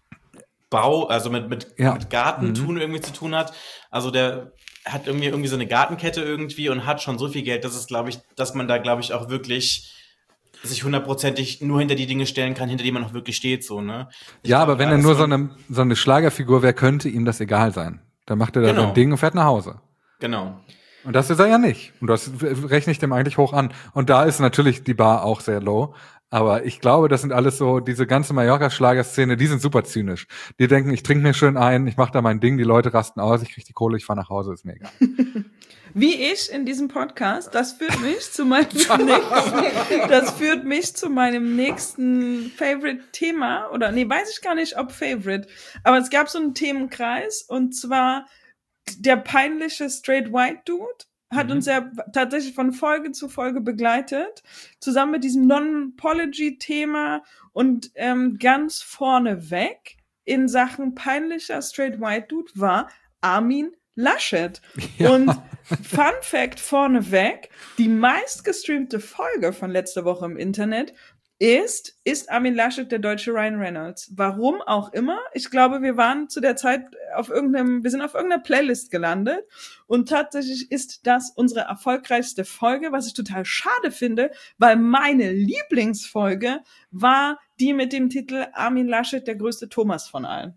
Bau, also mit, mit, ja. mit Gartentun mhm. irgendwie zu tun hat. Also der hat irgendwie irgendwie so eine Gartenkette irgendwie und hat schon so viel Geld, dass es, glaube ich, dass man da, glaube ich, auch wirklich sich hundertprozentig nur hinter die Dinge stellen kann, hinter die man auch wirklich steht, so, ne? Ich ja, glaub, aber wenn er nur so eine, so eine Schlagerfigur wäre, könnte ihm das egal sein. Dann macht er da genau. sein Ding und fährt nach Hause. Genau. Und das ist er ja nicht. Und das rechne ich dem eigentlich hoch an. Und da ist natürlich die Bar auch sehr low. Aber ich glaube, das sind alles so, diese ganze Mallorca-Schlagerszene, die sind super zynisch. Die denken, ich trinke mir schön ein, ich mache da mein Ding, die Leute rasten aus, ich kriege die Kohle, ich fahre nach Hause, ist mir egal. Wie ich in diesem Podcast, das führt mich zu meinem nächsten, das führt mich zu meinem nächsten Favorite-Thema. Oder, nee, weiß ich gar nicht, ob Favorite. Aber es gab so einen Themenkreis, und zwar der peinliche Straight White Dude. Hat mhm. uns ja tatsächlich von Folge zu Folge begleitet, zusammen mit diesem Non-Apology-Thema, und ähm, ganz vorneweg in Sachen peinlicher Straight White Dude war Armin Laschet. Ja. Und Fun Fact vorneweg, die meistgestreamte Folge von letzter Woche im Internet ist, ist Armin Laschet der deutsche Ryan Reynolds. Warum auch immer. Ich glaube, wir waren zu der Zeit auf irgendeinem, wir sind auf irgendeiner Playlist gelandet, und tatsächlich ist das unsere erfolgreichste Folge, was ich total schade finde, weil meine Lieblingsfolge war die mit dem Titel Armin Laschet, der größte Thomas von allen.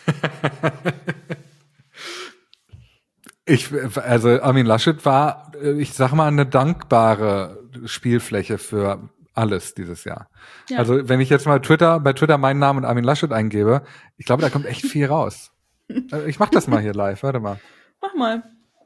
Ich, also Armin Laschet war, ich sag mal, eine dankbare Spielfläche für alles dieses Jahr. Ja. Also wenn ich jetzt mal Twitter, bei Twitter meinen Namen und Armin Laschet eingebe, ich glaube, da kommt echt viel raus. Ich mach das mal hier live, warte mal. Mach mal.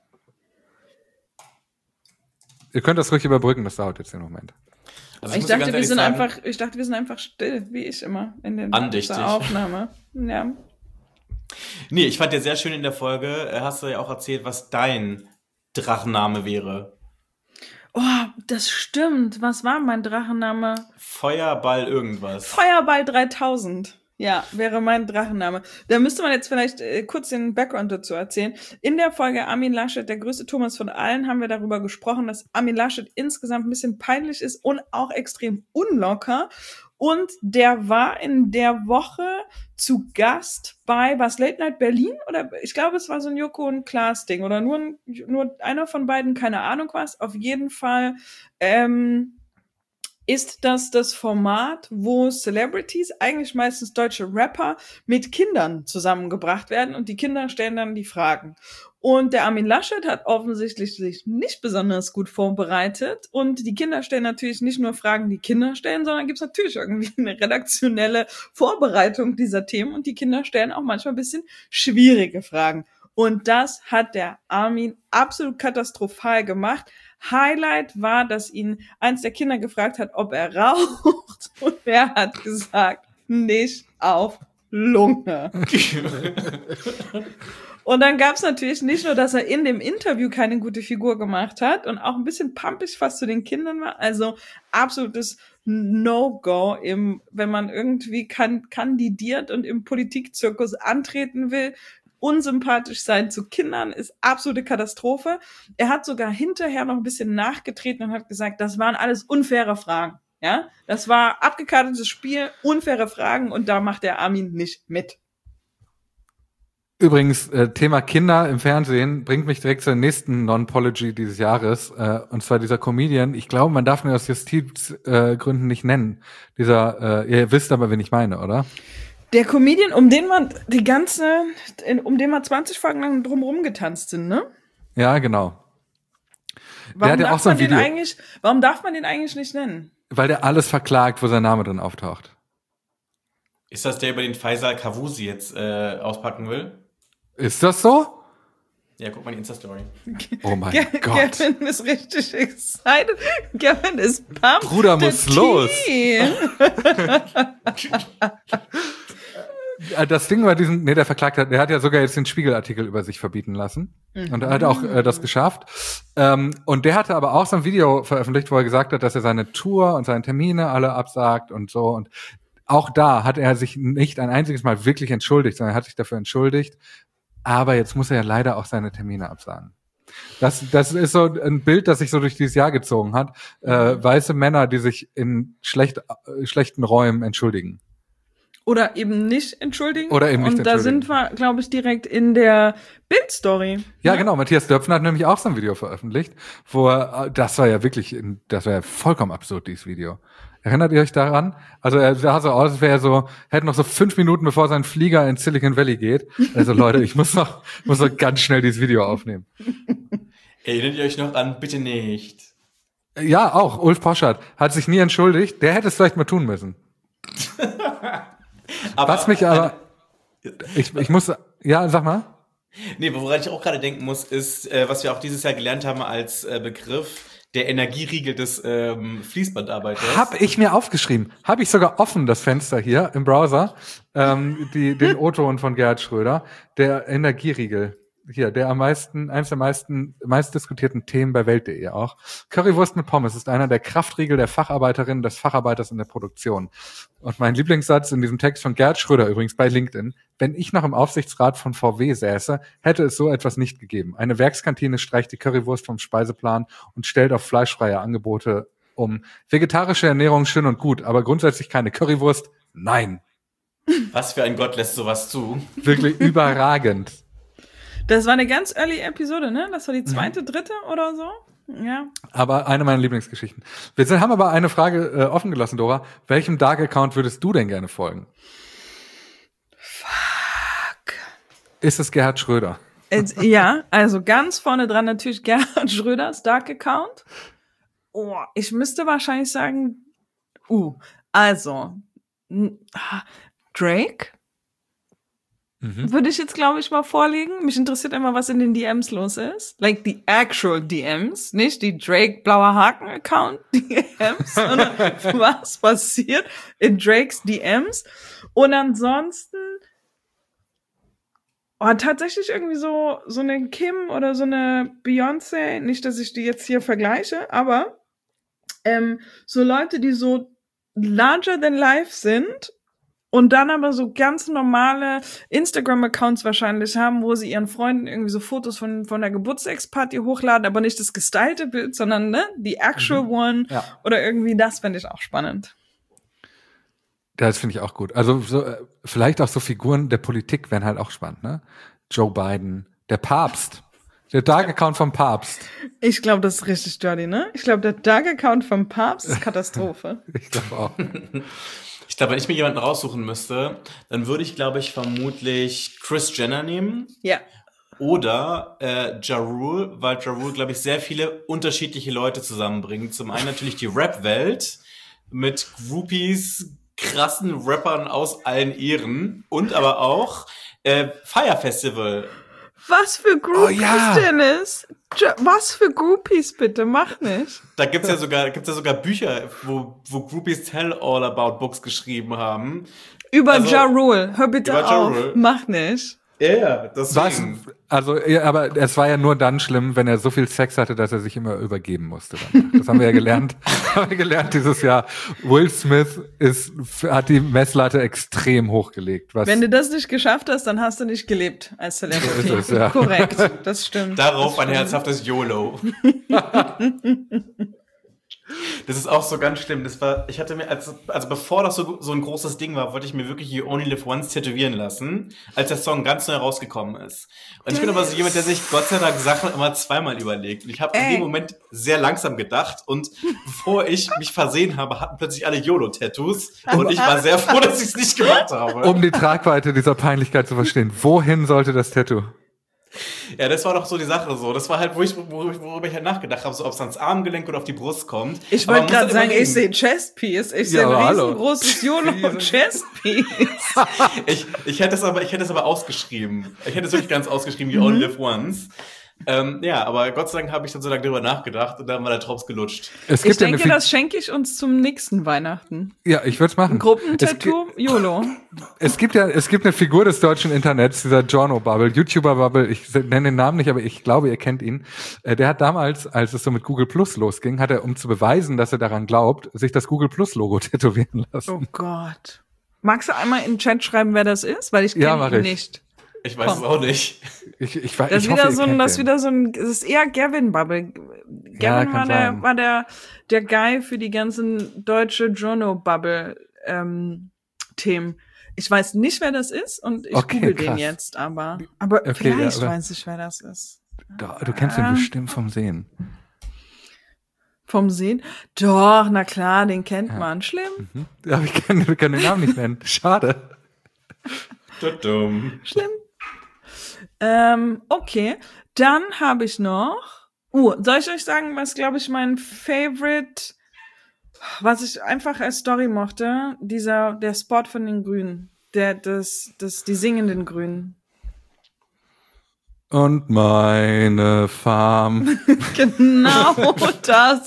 Ihr könnt das ruhig überbrücken, das dauert jetzt den Moment. Also ich, ich dachte, wir sind sagen, einfach, ich dachte, wir sind einfach still, wie ich immer in den andächtig. Aufnahme. Ja. Nee, ich fand ja sehr schön in der Folge, hast du ja auch erzählt, was dein Drachenname wäre. Oh, das stimmt. Was war mein Drachenname? Feuerball irgendwas. Feuerball dreitausend. Ja, wäre mein Drachenname. Da müsste man jetzt vielleicht äh, kurz den Background dazu erzählen. In der Folge Armin Laschet, der größte Thomas von allen, haben wir darüber gesprochen, dass Armin Laschet insgesamt ein bisschen peinlich ist und auch extrem unlocker. Und der war in der Woche zu Gast bei, was, Late Night Berlin? Oder ich glaube, es war so ein Joko und Klaas Ding. Oder nur, ein, nur einer von beiden, keine Ahnung was. Auf jeden Fall ähm, ist das das Format, wo Celebrities, eigentlich meistens deutsche Rapper, mit Kindern zusammengebracht werden. Und die Kinder stellen dann die Fragen. Und der Armin Laschet hat offensichtlich sich nicht besonders gut vorbereitet. Und die Kinder stellen natürlich nicht nur Fragen, die Kinder stellen, sondern gibt es natürlich irgendwie eine redaktionelle Vorbereitung dieser Themen. Und die Kinder stellen auch manchmal ein bisschen schwierige Fragen. Und das hat der Armin absolut katastrophal gemacht. Highlight war, dass ihn eins der Kinder gefragt hat, ob er raucht. Und er hat gesagt, nicht auf Lunge. Und dann gab es natürlich nicht nur, dass er in dem Interview keine gute Figur gemacht hat und auch ein bisschen pumpig fast zu den Kindern war. Also absolutes No-Go, im, wenn man irgendwie kan- kandidiert und im Politikzirkus antreten will. Unsympathisch sein zu Kindern ist absolute Katastrophe. Er hat sogar hinterher noch ein bisschen nachgetreten und hat gesagt, das waren alles unfaire Fragen. Ja, das war abgekartetes Spiel, unfaire Fragen, und da macht der Armin nicht mit. Übrigens, äh, Thema Kinder im Fernsehen bringt mich direkt zur nächsten Non-Pology dieses Jahres, äh, und zwar dieser Comedian. Ich glaube, man darf ihn aus Justizgründen äh, nicht nennen. Dieser, äh, ihr wisst aber, wen ich meine, oder? Der Comedian, um den man die ganze, um den wir zwanzig Folgen lang drumherum getanzt sind, ne? Ja, genau. Warum darf, auch so man den eigentlich, warum darf man den eigentlich nicht nennen? Weil der alles verklagt, wo sein Name drin auftaucht. Ist das der, über den Faisal Kavusi jetzt äh, auspacken will? Ist das so? Ja, guck mal die Insta-Story. Oh mein Ge- Gott. Gavin ist richtig excited. Gavin ist pumped. Bruder muss los. Das Ding bei diesem, nee, der verklagt hat, der hat ja sogar jetzt den Spiegelartikel über sich verbieten lassen. Mhm. Und er hat auch äh, das geschafft. Ähm, und der hatte aber auch so ein Video veröffentlicht, wo er gesagt hat, dass er seine Tour und seine Termine alle absagt und so. Und auch da hat er sich nicht ein einziges Mal wirklich entschuldigt, sondern er hat sich dafür entschuldigt. Aber jetzt muss er ja leider auch seine Termine absagen. Das, das ist so ein Bild, das sich so durch dieses Jahr gezogen hat. Äh, weiße Männer, die sich in schlecht, äh, schlechten Räumen entschuldigen. Oder eben nicht entschuldigen. Oder eben nicht Und da sind wir, glaube ich, direkt in der Bild-Story. Ja, ja, genau. Matthias Döpfner hat nämlich auch so ein Video veröffentlicht, wo er, das war ja wirklich, das war ja vollkommen absurd, dieses Video. Erinnert ihr euch daran? Also er sah so aus, als wäre er so, hätte noch so fünf Minuten, bevor sein Flieger in Silicon Valley geht. Also Leute, ich muss noch, muss noch ganz schnell dieses Video aufnehmen. Erinnert ihr euch noch an Bitte nicht? Ja, auch. Ulf Poschardt hat sich nie entschuldigt. Der hätte es vielleicht mal tun müssen. aber, Was mich aber... Ich, ich muss... Ja, sag mal. Nee, woran ich auch gerade denken muss, ist, äh, was wir auch dieses Jahr gelernt haben als äh, Begriff, der Energieriegel des ähm, Fließbandarbeiters. Hab ich mir aufgeschrieben. Hab ich sogar offen, das Fenster hier im Browser. Ähm, die, den O-Ton von Gerhard Schröder. Der Energieriegel. Hier, der am meisten, eins der meisten, meist diskutierten Themen bei Welt punkt de auch. Currywurst mit Pommes ist einer der Kraftriegel der Facharbeiterin, des Facharbeiters in der Produktion. Und mein Lieblingssatz in diesem Text von Gerhard Schröder übrigens bei LinkedIn: Wenn ich noch im Aufsichtsrat von V W säße, hätte es so etwas nicht gegeben. Eine Werkskantine streicht die Currywurst vom Speiseplan und stellt auf fleischfreie Angebote um. Vegetarische Ernährung schön und gut, aber grundsätzlich keine Currywurst? Nein. Was für ein Gott lässt sowas zu? Wirklich überragend. Das war eine ganz early Episode, ne? Das war die zweite, dritte oder so. Ja. Aber eine meiner Lieblingsgeschichten. Wir sind, haben aber eine Frage äh, offen gelassen, Dora. Welchem Dark-Account würdest du denn gerne folgen? Fuck. Ist es Gerhard Schröder? Jetzt, ja, also ganz vorne dran natürlich Gerhard Schröders Dark-Account. Oh, ich müsste wahrscheinlich sagen, uh, also, n- ah, Drake? Mhm. Würde ich jetzt, glaube ich, mal vorlegen. Mich interessiert immer, was in den D Ms los ist. Like the actual D Ms, nicht die Drake blauer Haken Account D Ms, sondern was passiert in Drakes D Ms. Und ansonsten oh, tatsächlich irgendwie so so eine Kim oder so eine Beyoncé, nicht, dass ich die jetzt hier vergleiche, aber ähm, so Leute, die so larger than life sind und dann aber so ganz normale Instagram-Accounts wahrscheinlich haben, wo sie ihren Freunden irgendwie so Fotos von von der Geburtstagsparty hochladen, aber nicht das gestylte Bild, sondern ne, die actual one. Ja. Oder irgendwie das fände ich auch spannend. Das finde ich auch gut. Also so, äh, vielleicht auch so Figuren der Politik wären halt auch spannend, ne? Joe Biden, der Papst, der Dark-Account vom Papst. Ich glaube, das ist richtig dirty, ne? Ich glaube, der Dark-Account vom Papst ist Katastrophe. Ich glaube auch. Ich glaube, wenn ich mir jemanden raussuchen müsste, dann würde ich, glaube ich, vermutlich Kris Jenner nehmen. Ja. Oder äh, Ja Rule, weil Ja Rule, glaube ich, sehr viele unterschiedliche Leute zusammenbringt. Zum einen natürlich die Rap-Welt mit Groupies, krassen Rappern aus allen Ehren und aber auch äh, Fire Festival. Was für Groupies, Oh, ja. Dennis? Ja, was für Groupies, bitte? Mach nicht. Da gibt's ja sogar gibt's ja sogar Bücher, wo wo Groupies Tell All About Books geschrieben haben. Über Also, Ja Rule. Hör bitte über Ja auf. Rule. Mach nicht. Ja, yeah, Was? deswegen. Also, ja, aber es war ja nur dann schlimm, wenn er so viel Sex hatte, dass er sich immer übergeben musste. Danach. Das haben wir ja gelernt. haben wir gelernt dieses Jahr. Will Smith ist, hat die Messlatte extrem hochgelegt. Was Wenn du das nicht geschafft hast, dann hast du nicht gelebt als Celebrity. So ist es, ja. Korrekt, das stimmt. Darauf das ein stimmt. herzhaftes YOLO. Das ist auch so ganz schlimm. Das war, ich hatte mir, als, also bevor das so, so ein großes Ding war, wollte ich mir wirklich You Only Live Once tätowieren lassen, als der Song ganz neu rausgekommen ist. Und ich bin aber so jemand, der sich Gott sei Dank Sachen immer zweimal überlegt. Und ich habe in Ey. dem Moment sehr langsam gedacht und bevor ich mich versehen habe, hatten plötzlich alle YOLO-Tattoos und ich war sehr froh, dass ich es nicht gemacht habe. um die Tragweite dieser Peinlichkeit zu verstehen. Wohin sollte das Tattoo? Ja, das war doch so die Sache so. Das war halt, wo ich, worüber ich halt nachgedacht habe, so ob es ans Armgelenk oder auf die Brust kommt. Ich Aber wollte man gerade muss sagen, halt ich sehe Chestpiece. Ich sehe Ja, ein aber hallo. riesengroßes YOLO-Chestpiece. ich, ich hätte es aber, ich hätte es aber ausgeschrieben. Ich hätte es wirklich ganz ausgeschrieben, You Only Live Once. Ähm, ja, aber Gott sei Dank habe ich dann so lange drüber nachgedacht und dann war der Drops gelutscht. Es Ich gibt ja eine denke, Fi- das schenke ich uns zum nächsten Weihnachten. ja, ich würde es machen. Ein Gruppentattoo, YOLO. Es gibt ja, es gibt eine Figur des deutschen Internets, dieser Jono-Bubble, YouTuber-Bubble, ich nenne den Namen nicht, aber ich glaube, ihr kennt ihn. Äh, Der hat damals, als es so mit Google Plus losging, hat er, um zu beweisen, dass er daran glaubt, sich das Google Plus-Logo tätowieren lassen. Oh Gott. Magst du einmal in den Chat schreiben, wer das ist? Weil ich Ja, kenne mach ihn ich. nicht. Ich weiß es auch nicht. Ich, ich, weiß- Das ist ich hoffe, wieder ihr so ein, kennt das ist den. wieder so ein, das ist eher Gavin Bubble. Gavin Ja, kann war der, sein. war der, der Guy für die ganzen deutsche Jono Bubble, ähm, Themen. Ich weiß nicht, wer das ist und ich Okay, google krass. den jetzt, aber, aber Okay, vielleicht ja, aber- weiß ich, wer das ist. Doch, du kennst ihn Ah. bestimmt vom Sehen. Vom Sehen? Doch, na klar, den kennt man. Schlimm, Ja, aber ich kann, wir können den Namen nicht nennen. Schade. Dumm. schlimm. Ähm, okay. Dann habe ich noch Uh, soll ich euch sagen, was, glaube ich, mein Favorite, was ich einfach als Story mochte? Dieser, der Spot von den Grünen. Der, das, das, die singenden Grünen. Und meine Farm. Genau das.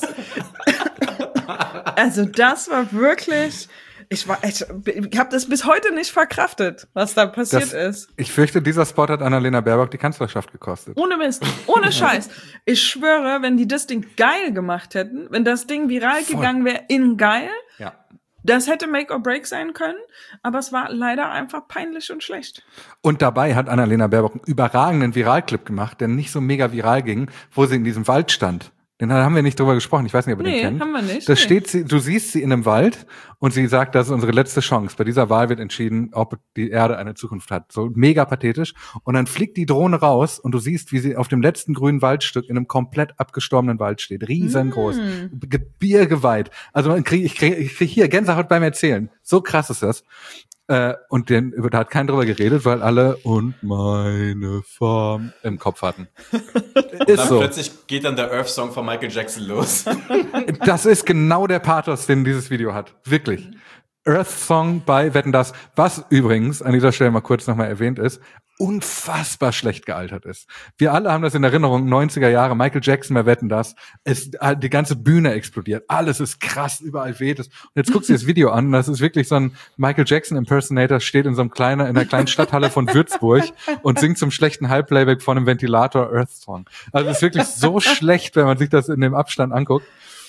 Also das war wirklich, ich war, ich, ich habe das bis heute nicht verkraftet, was da passiert Das, ist. ich fürchte, dieser Spot hat Annalena Baerbock die Kanzlerschaft gekostet. Ohne Mist, ohne Scheiß. Ich schwöre, wenn die das Ding geil gemacht hätten, wenn das Ding viral Voll. gegangen wäre in geil, Ja. das hätte Make or Break sein können, aber es war leider einfach peinlich und schlecht. Und dabei hat Annalena Baerbock einen überragenden Viralclip gemacht, der nicht so mega viral ging, wo sie in diesem Wald stand. Den haben wir nicht drüber gesprochen. Ich weiß nicht, ob ihr Nee, den kennt. haben wir nicht, Da nee. steht sie, du siehst sie in einem Wald und sie sagt, das ist unsere letzte Chance. Bei dieser Wahl wird entschieden, ob die Erde eine Zukunft hat. So mega pathetisch. Und dann fliegt die Drohne raus und du siehst, wie sie auf dem letzten grünen Waldstück in einem komplett abgestorbenen Wald steht. Riesengroß. Mm. Gebirgeweit. Also man krieg, ich kriege ich krieg hier Gänsehaut beim Erzählen. So krass ist das. Äh, und den, da hat keiner drüber geredet, weil alle und meine Farm im Kopf hatten. Und Ist dann so. plötzlich geht dann der Earth-Song von Michael Jackson los. Das ist genau der Pathos, den dieses Video hat. Wirklich. Earth Song bei Wetten, das, was übrigens an dieser Stelle mal kurz nochmal erwähnt ist, unfassbar schlecht gealtert ist. Wir alle haben das in Erinnerung, neunziger Jahre, Michael Jackson bei Wetten, das, es, die ganze Bühne explodiert, alles ist krass, überall weht es. Und jetzt guckst du dir das Video an, das ist wirklich so ein Michael Jackson Impersonator, steht in so einem kleinen, in einer kleinen Stadthalle von Würzburg und singt zum schlechten Halbplayback von einem Ventilator Earth Song. Also es ist wirklich so schlecht, wenn man sich das in dem Abstand anguckt.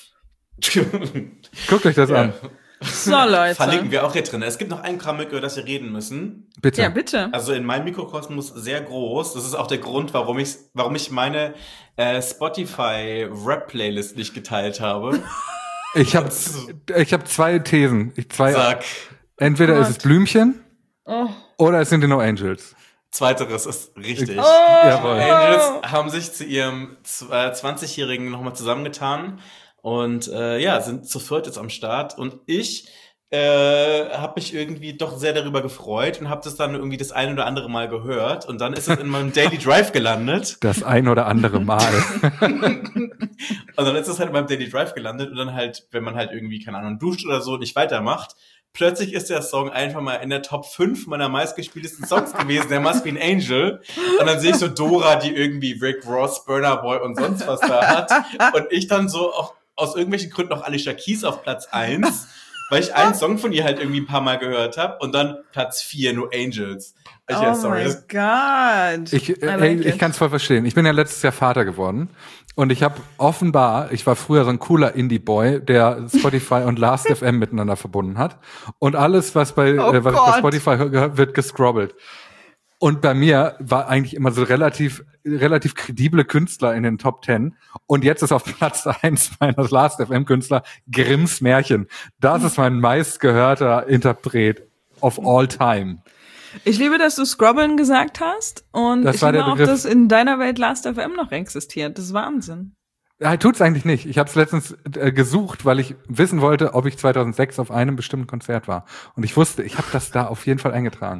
Guckt euch das Ja. an. So, Leute. Verlinken wir auch hier drin. Es gibt noch ein Kram, über das wir reden müssen. Bitte. Ja, bitte. Also in meinem Mikrokosmos sehr groß. Das ist auch der Grund, warum ich, warum ich meine äh, Spotify-Rap-Playlist nicht geteilt habe. Ich habe ich hab zwei Thesen. Ich zwei, Sag, entweder ist es Blümchen Oh. oder es sind die No Angels. zweiteres ist richtig. Jawohl. Angels haben sich zu ihrem äh, zwanzigjährigen nochmal zusammengetan und äh, ja, sind zu viert jetzt am Start. Und ich äh, habe mich irgendwie doch sehr darüber gefreut und habe das dann irgendwie das ein oder andere Mal gehört. Und dann ist es in meinem Daily Drive gelandet. Das ein oder andere Mal. Und dann ist es halt in meinem Daily Drive gelandet. Und dann halt, wenn man halt irgendwie, keine Ahnung, duscht oder so und nicht weitermacht, plötzlich ist der Song einfach mal in der Top fünf meiner meistgespieltesten Songs gewesen, der Must Be an Angel. Und dann sehe ich so Dora, die irgendwie Rick Ross, Burna Boy und sonst was da hat. Und ich dann so auch aus irgendwelchen Gründen noch Alicia Keys auf Platz eins, weil ich einen Song von ihr halt irgendwie ein paar Mal gehört habe. Und dann Platz vier, No Angels. Ich, Oh ja, sorry. my God. Ich, I äh, like ey, it. ich kann es voll verstehen. Ich bin ja letztes Jahr Vater geworden und ich habe offenbar, ich war früher so ein cooler Indie-Boy, der Spotify und Last F M miteinander verbunden hat. Und alles, was bei, Oh äh, was Gott. bei Spotify hört, wird gescrobbelt. Und bei mir war eigentlich immer so relativ relativ kredible Künstler in den Top Ten. Und jetzt ist auf Platz eins meiner Last F M-Künstler Grimms Märchen. Das ist mein meistgehörter Interpret of all time. Ich liebe, dass du Scrobbeln gesagt hast und Das ich war liebe der auch, Begriff. dass in deiner Welt Last F M noch existiert. Das ist Wahnsinn. Ja, tut's eigentlich nicht. Ich habe es letztens äh, gesucht, weil ich wissen wollte, ob ich zweitausendsechs auf einem bestimmten Konzert war. Und ich wusste, ich habe das da auf jeden Fall eingetragen.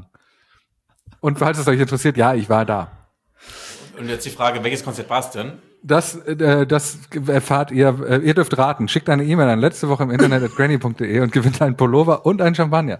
Und falls es euch interessiert, ja, ich war da. Und jetzt die Frage, welches Konzert war es denn? Das, äh, das erfahrt ihr, äh, ihr dürft raten. Schickt eine E-Mail an letzte Woche im Internet at granny punkt de und gewinnt einen Pullover und einen Champagner.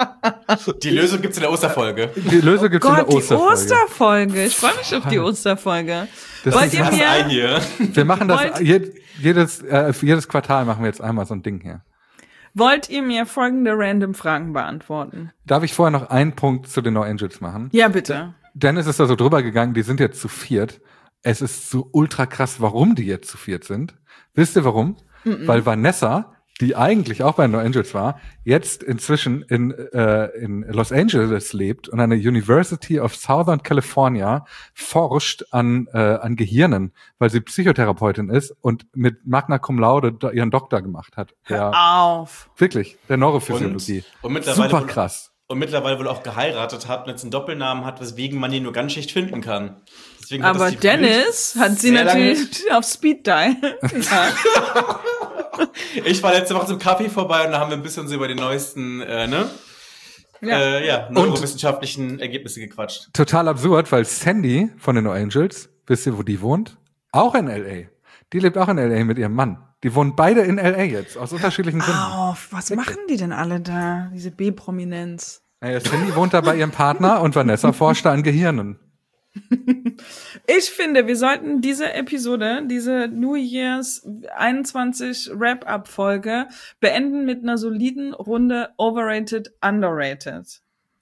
Die Lösung gibt's in der Osterfolge. Die Lösung gibt's in Gott, der die Osterfolge. Osterfolge. Ich freue mich auf die Osterfolge. Das Wollt ist ihr Was ein mir, hier. Wir machen das Wollt- jed, jedes, äh, jedes Quartal machen wir jetzt einmal so ein Ding hier. wollt ihr mir folgende random Fragen beantworten? Darf ich vorher noch einen Punkt zu den No Angels machen? Ja, bitte. Dennis ist da so drüber gegangen, die sind jetzt zu viert. Es ist so ultra krass, warum die jetzt zu viert sind. Wisst ihr warum? Mm-mm. Weil Vanessa, die eigentlich auch bei No Angels war, jetzt inzwischen in, äh, in Los Angeles lebt und an der University of Southern California forscht an, äh, an Gehirnen, weil sie Psychotherapeutin ist und mit Magna Cum Laude do- ihren Doktor gemacht hat. Der, Auf. wirklich, der Neurophysiologie. Und, und mittlerweile Super wohl- krass. Und mittlerweile wohl auch geheiratet hat und jetzt einen Doppelnamen hat, weswegen man ihn nur ganz schlecht finden kann. Deswegen hat Aber das die Dennis Bild hat sie sehr natürlich auf Speed Dial. Ja. Lange, ich war letzte Woche zum Kaffee vorbei und da haben wir ein bisschen so über die neuesten, äh, ne? Ja. Äh, ja, neurowissenschaftlichen Ergebnisse gequatscht. Total absurd, weil Sandy von den No Angels, wisst ihr, wo die wohnt? Auch in L A. Die lebt auch in L A mit ihrem Mann. Die wohnen beide in L A jetzt, aus unterschiedlichen Gründen. Oh, was machen die denn alle da, diese B-Prominenz? Naja, Cindy wohnt da bei ihrem Partner und Vanessa forscht da an Gehirnen. Ich finde, wir sollten diese Episode, diese New Year's einundzwanzig Wrap-Up-Folge beenden mit einer soliden Runde Overrated, Underrated.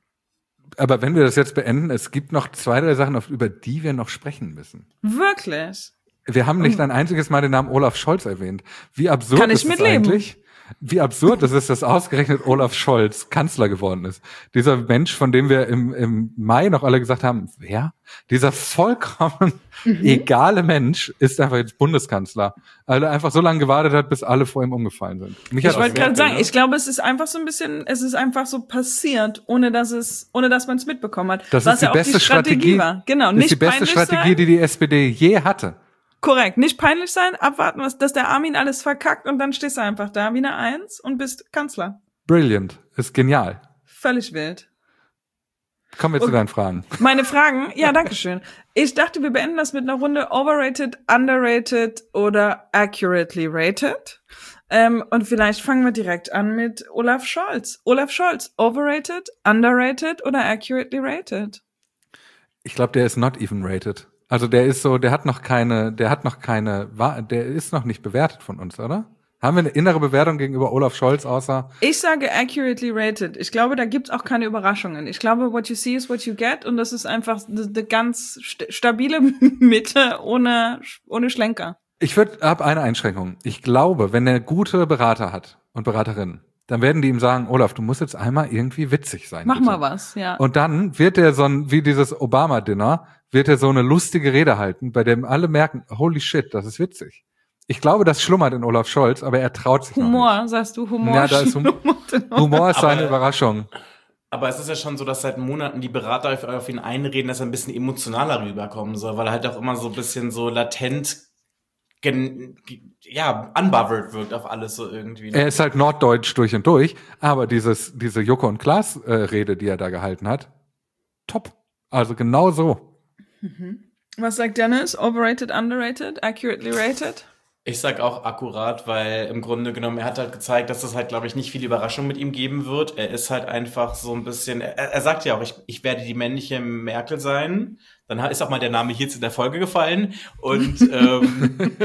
Aber wenn wir das jetzt beenden, es gibt noch zwei, drei Sachen, über die wir noch sprechen müssen. Wirklich? Wir haben nicht ein einziges Mal den Namen Olaf Scholz erwähnt. Wie absurd Kann ich ist es mitleben. eigentlich? Wie absurd ist es, dass ausgerechnet Olaf Scholz Kanzler geworden ist. Dieser Mensch, von dem wir im, im Mai noch alle gesagt haben, wer? Dieser vollkommen mhm. egale Mensch ist einfach jetzt Bundeskanzler. Weil er einfach so lange gewartet hat, bis alle vor ihm umgefallen sind. Mich ich wollte gerade sagen, ich glaube, es ist einfach so ein bisschen, es ist einfach so passiert, ohne dass es, ohne dass man es mitbekommen hat. Das was ist die ja beste auch die Strategie, Strategie war. Genau, das nicht ist die beste Strategie, sein. die die S P D je hatte. Korrekt, nicht peinlich sein, abwarten, was, dass der Armin alles verkackt und dann stehst du einfach da wie eine Eins und bist Kanzler. Brilliant, ist genial. Völlig wild. Kommen wir okay. zu deinen Fragen. Meine Fragen, ja, danke schön. Ich dachte, wir beenden das mit einer Runde Overrated, Underrated oder Accurately Rated. Ähm, und vielleicht fangen wir direkt an mit Olaf Scholz. Olaf Scholz, Overrated, Underrated oder Accurately Rated? Ich glaube, der ist not even rated. Also der ist so, der hat noch keine, der hat noch keine, der ist noch nicht bewertet von uns, oder? Haben wir eine innere Bewertung gegenüber Olaf Scholz, außer? Ich sage accurately rated. Ich glaube, da gibt's auch keine Überraschungen. Ich glaube, what you see is what you get und das ist einfach eine ganz st- stabile Mitte ohne, ohne Schlenker. Ich würde, hab eine Einschränkung. Ich glaube, wenn er gute Berater hat und Beraterinnen, dann werden die ihm sagen, Olaf, du musst jetzt einmal irgendwie witzig sein. Mach bitte. mal was, ja. Und dann wird er so ein, wie dieses Obama-Dinner, wird er so eine lustige Rede halten, bei dem alle merken, holy shit, das ist witzig. Ich glaube, das schlummert in Olaf Scholz, aber er traut sich Humor, noch nicht. sagst du, Humor. Ja, da ist Humor. Humor ist seine aber, Überraschung. Aber es ist ja schon so, dass seit Monaten die Berater auf, auf ihn einreden, dass er ein bisschen emotionaler rüberkommen soll, weil er halt auch immer so ein bisschen so latent, gen, ja, unbothered wirkt auf alles so irgendwie. Er ist halt norddeutsch durch und durch, aber dieses, diese Joko und Klaas äh, Rede, die er da gehalten hat, top. Also genau so. Mhm. Was sagt Dennis? Overrated, underrated, accurately rated? Ich sag auch akkurat, weil im Grunde genommen, er hat halt gezeigt, dass es halt, glaube ich, nicht viel Überraschung mit ihm geben wird. Er ist halt einfach so ein bisschen, er, er sagt ja auch, ich, ich werde die männliche Merkel sein. Dann ist auch mal der Name hier zu der Folge gefallen. Und ähm,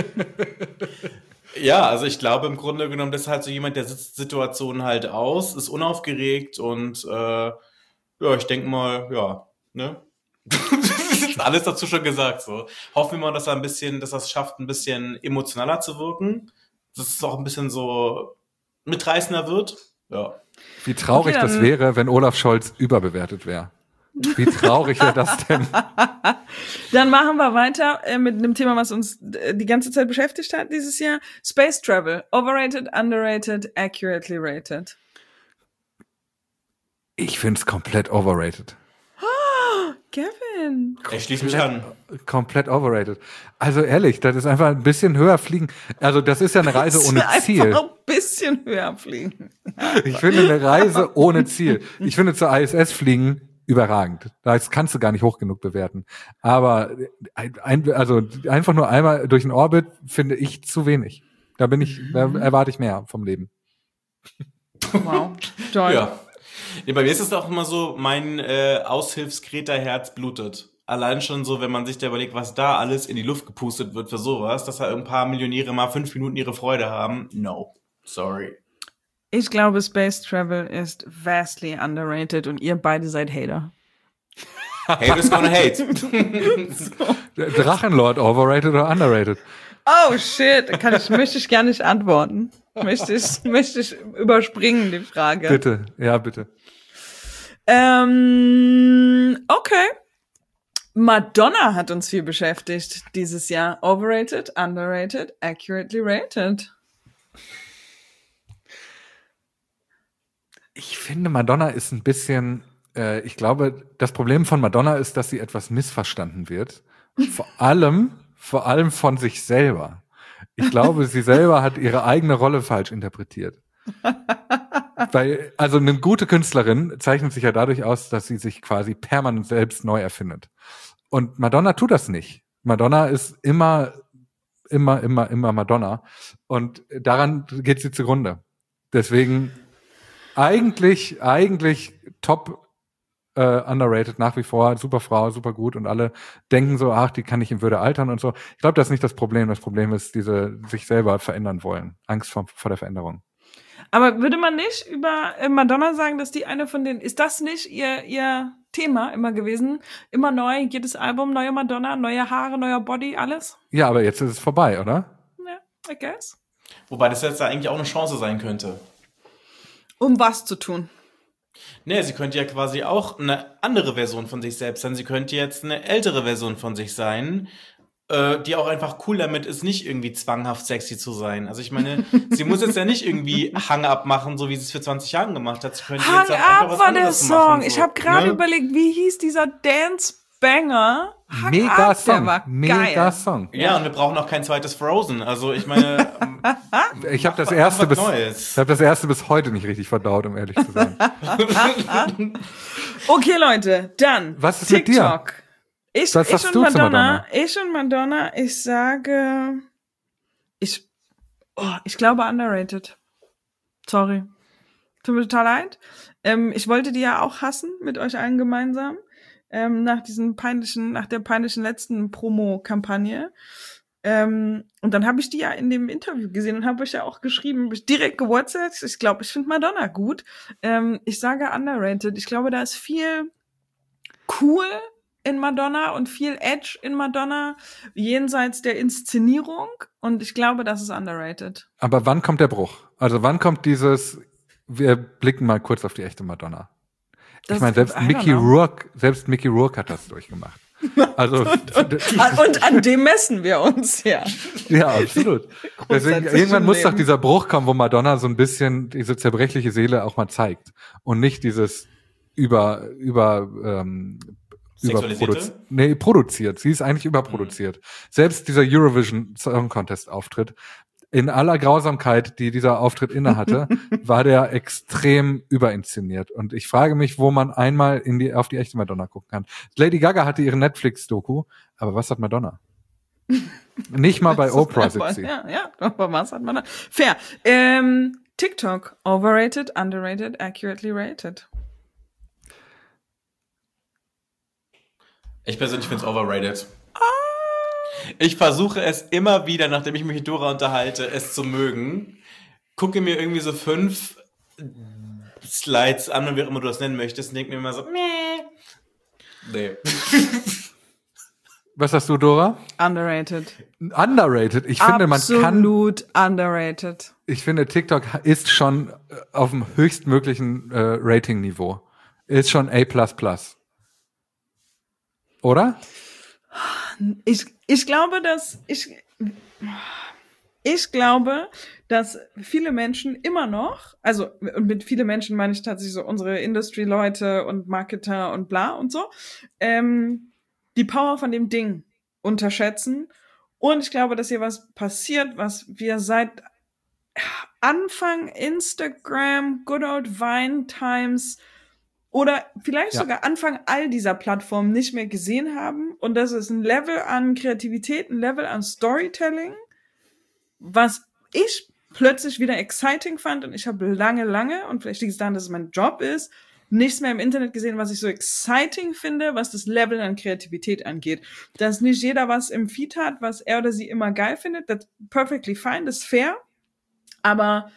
ja, also ich glaube im Grunde genommen, das ist halt so jemand, der sitzt Situationen halt aus, ist unaufgeregt und äh, ja, ich denke mal, ja, ne? Alles dazu schon gesagt, so. Hoffen wir mal, dass er ein bisschen, dass er es schafft, ein bisschen emotionaler zu wirken. Dass es auch ein bisschen so mitreißender wird. Ja. Wie traurig okay, das wäre, wenn Olaf Scholz überbewertet wäre. Wie traurig wäre das denn? Dann machen wir weiter äh, mit einem Thema, was uns äh, die ganze Zeit beschäftigt hat dieses Jahr. Space Travel. Overrated, underrated, accurately rated. Ich find's komplett overrated. Kevin. Ich schließe mich an. Komplett overrated. Also ehrlich, das ist einfach ein bisschen höher fliegen. Also das ist ja eine Reise ohne Ziel. Einfach ein bisschen höher fliegen. Ich finde eine Reise ohne Ziel. Ich finde zur I S S fliegen überragend. Das kannst du gar nicht hoch genug bewerten. Aber ein, also einfach nur einmal durch den Orbit finde ich zu wenig. Da bin ich, da erwarte ich mehr vom Leben. Wow. Toll. Ja. Nee, bei mir ist es auch immer so, mein äh, Aushilfskreta-Herz blutet. Allein schon so, wenn man sich da überlegt, was da alles in die Luft gepustet wird für sowas, dass da ein paar Millionäre mal fünf Minuten ihre Freude haben. No. Sorry. Ich glaube, Space Travel ist vastly underrated und ihr beide seid Hater. Haters gonna hate. Drachenlord, overrated oder underrated? Oh shit, kann ich, möchte ich gar nicht antworten. Möchte ich, möchte ich überspringen, die Frage. Bitte, ja, bitte. Ähm, okay. Madonna hat uns viel beschäftigt dieses Jahr. Overrated, underrated, accurately rated. Ich finde, Madonna ist ein bisschen, äh, ich glaube, das Problem von Madonna ist, dass sie etwas missverstanden wird. Vor allem, vor allem von sich selber. Ich glaube, sie selber hat ihre eigene Rolle falsch interpretiert. Weil, also eine gute Künstlerin zeichnet sich ja dadurch aus, dass sie sich quasi permanent selbst neu erfindet. Und Madonna tut das nicht. Madonna ist immer immer, immer, immer Madonna. Und daran geht sie zugrunde. Deswegen eigentlich, eigentlich top äh, underrated nach wie vor, super Frau, super gut und alle denken so, ach, die kann nicht in Würde altern und so. Ich glaube, das ist nicht das Problem. Das Problem ist diese sich selber verändern wollen. Angst vor, vor der Veränderung. Aber würde man nicht über Madonna sagen, dass die eine von den, ist das nicht ihr ihr Thema immer gewesen? Immer neu, jedes Album, neue Madonna, neue Haare, neuer Body, alles? Ja, aber jetzt ist es vorbei, oder? Ja, I guess. Wobei das jetzt eigentlich auch eine Chance sein könnte. Um was zu tun? Nee, sie könnte ja quasi auch eine andere Version von sich selbst sein. Sie könnte jetzt eine ältere Version von sich sein, äh, die auch einfach cool damit ist, nicht irgendwie zwanghaft sexy zu sein. Also ich meine, sie muss jetzt ja nicht irgendwie Hang Up machen, so wie sie es für zwanzig Jahren gemacht hat. Sie könnte Hang jetzt einfach Up was war der anderes Song. machen, so, Ich habe gerade ne? überlegt, wie hieß dieser Dance-Banger? Hang Mega Up, Song. der war Mega geil. Song. Ja, und wir brauchen auch kein zweites Frozen. Also ich meine, Ich habe das mach erste was bis Neues. ich habe das erste bis heute nicht richtig verdaut, um ehrlich zu sein. Okay, Leute, dann Was ist mit dir? TikTok. Ich, Was ich sagst und du zu Madonna, Madonna? ich und Madonna, ich sage, ich, oh, ich glaube underrated. Sorry. Tut mir total leid. Ähm, ich wollte die ja auch hassen, mit euch allen gemeinsam, ähm, nach diesen peinlichen, nach der peinlichen letzten Promo-Kampagne. Ähm, und dann habe ich die ja in dem Interview gesehen und habe euch ja auch geschrieben, hab ich direkt gewhatsappt. Ich glaube, ich finde Madonna gut. Ähm, ich sage underrated. Ich glaube, da ist viel cool in Madonna und viel Edge in Madonna, jenseits der Inszenierung. Und ich glaube, das ist underrated. Aber wann kommt der Bruch? Also wann kommt dieses, wir blicken mal kurz auf die echte Madonna. Das- ich meine, selbst I don't Mickey know. Rourke, selbst Mickey Rourke hat das durchgemacht. Also, Und, und an dem messen wir uns, ja. ja, absolut. Deswegen, Grundsätzlich irgendwann im muss doch Leben. dieser Bruch kommen, wo Madonna so ein bisschen diese zerbrechliche Seele auch mal zeigt. Und nicht dieses über, über, ähm, Sexualisierte? überproduziert. Nee, produziert. Sie ist eigentlich überproduziert. Mhm. Selbst dieser Eurovision Song Contest Auftritt, in aller Grausamkeit, die dieser Auftritt innehatte, war der extrem überinszeniert. Und ich frage mich, wo man einmal in die, auf die echte Madonna gucken kann. Lady Gaga hatte ihre Netflix-Doku, aber was hat Madonna? Nicht mal bei Das ist Oprah einfach- sitzt sie. Ja, ja, aber was hat man da? Fair. Ähm, TikTok, overrated, underrated, accurately rated. Ich persönlich finde es overrated. Ich versuche es immer wieder, nachdem ich mich mit Dora unterhalte, es zu mögen. Gucke mir irgendwie so fünf Slides an und wie auch immer du das nennen möchtest und denke mir immer so, nee. Nee. Was hast du, Dora? Underrated. Underrated. Ich finde, man kann, Absolut underrated. ich finde, TikTok ist schon äh, auf dem höchstmöglichen äh, Rating-Niveau. Ist schon A plus plus. Oder? Ich, ich glaube, dass ich, ich glaube, dass viele Menschen immer noch, also und mit viele Menschen meine ich tatsächlich so unsere Industry-Leute und Marketer und bla und so, ähm, die Power von dem Ding unterschätzen. Und ich glaube, dass hier was passiert, was wir seit Anfang Instagram, Good Old Vine Times oder vielleicht Ja. sogar Anfang all dieser Plattformen nicht mehr gesehen haben. Und das ist ein Level an Kreativität, ein Level an Storytelling, was ich plötzlich wieder exciting fand. Und ich habe lange, lange, und vielleicht liegt es daran, dass es mein Job ist, nichts mehr im Internet gesehen, was ich so exciting finde, was das Level an Kreativität angeht. Dass nicht jeder was im Feed hat, was er oder sie immer geil findet, that's perfectly fine, das ist fair. Aber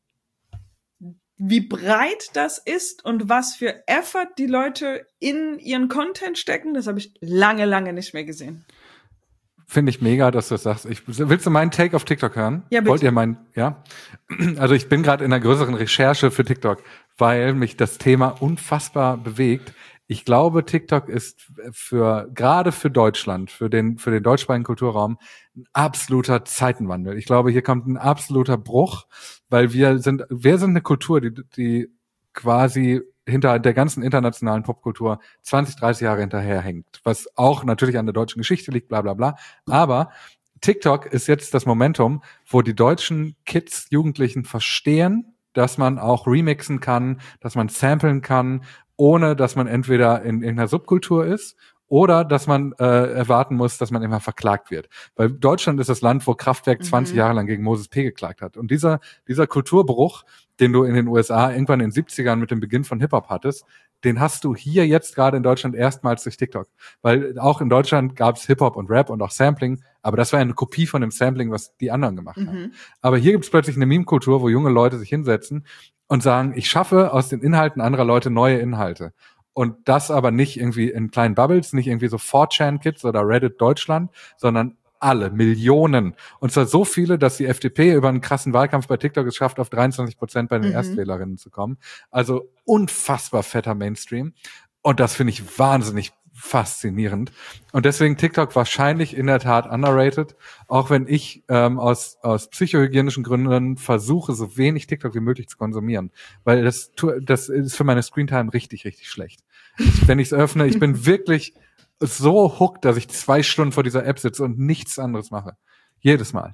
wie breit das ist und was für Effort die Leute in ihren Content stecken, das habe ich lange, lange nicht mehr gesehen. Finde ich mega, dass du das sagst. Ich, willst du meinen Take auf TikTok hören? Ja, bitte. Wollt ihr meinen, ja? Also ich bin gerade in einer größeren Recherche für TikTok, weil mich das Thema unfassbar bewegt. Ich glaube, TikTok ist für, gerade für Deutschland, für den, für den deutschsprachigen Kulturraum ein absoluter Zeitenwandel. Ich glaube, hier kommt ein absoluter Bruch, weil wir sind, wir sind eine Kultur, die, die quasi hinter der ganzen internationalen Popkultur zwanzig, dreißig Jahre hinterherhängt, was auch natürlich an der deutschen Geschichte liegt, bla, bla, bla. Aber TikTok ist jetzt das Momentum, wo die deutschen Kids, Jugendlichen verstehen, dass man auch remixen kann, dass man samplen kann, ohne dass man entweder in irgendeiner Subkultur ist oder dass man äh, erwarten muss, dass man immer verklagt wird. Weil Deutschland ist das Land, wo Kraftwerk zwanzig Mhm. Jahre lang gegen Moses P. geklagt hat. Und dieser dieser Kulturbruch, den du in den U S A irgendwann in den siebzigern mit dem Beginn von Hip-Hop hattest, den hast du hier jetzt gerade in Deutschland erstmals durch TikTok. Weil auch in Deutschland gab es Hip-Hop und Rap und auch Sampling, aber das war ja eine Kopie von dem Sampling, was die anderen gemacht haben. Mhm. Aber hier gibt es plötzlich eine Meme-Kultur, wo junge Leute sich hinsetzen und sagen, ich schaffe aus den Inhalten anderer Leute neue Inhalte. Und das aber nicht irgendwie in kleinen Bubbles, nicht irgendwie so four chan Kids oder Reddit Deutschland, sondern alle, Millionen. Und zwar so viele, dass die F D P über einen krassen Wahlkampf bei TikTok es schafft, auf dreiundzwanzig Prozent bei den Mhm. Erstwählerinnen zu kommen. Also unfassbar fetter Mainstream. Und das finde ich wahnsinnig faszinierend. Und deswegen TikTok wahrscheinlich in der Tat underrated, auch wenn ich ähm, aus aus psychohygienischen Gründen versuche, so wenig TikTok wie möglich zu konsumieren. Weil das, tu- das ist für meine Screentime richtig, richtig schlecht. Ich, wenn ich es öffne, ich bin wirklich so hooked, dass ich zwei Stunden vor dieser App sitze und nichts anderes mache. Jedes Mal.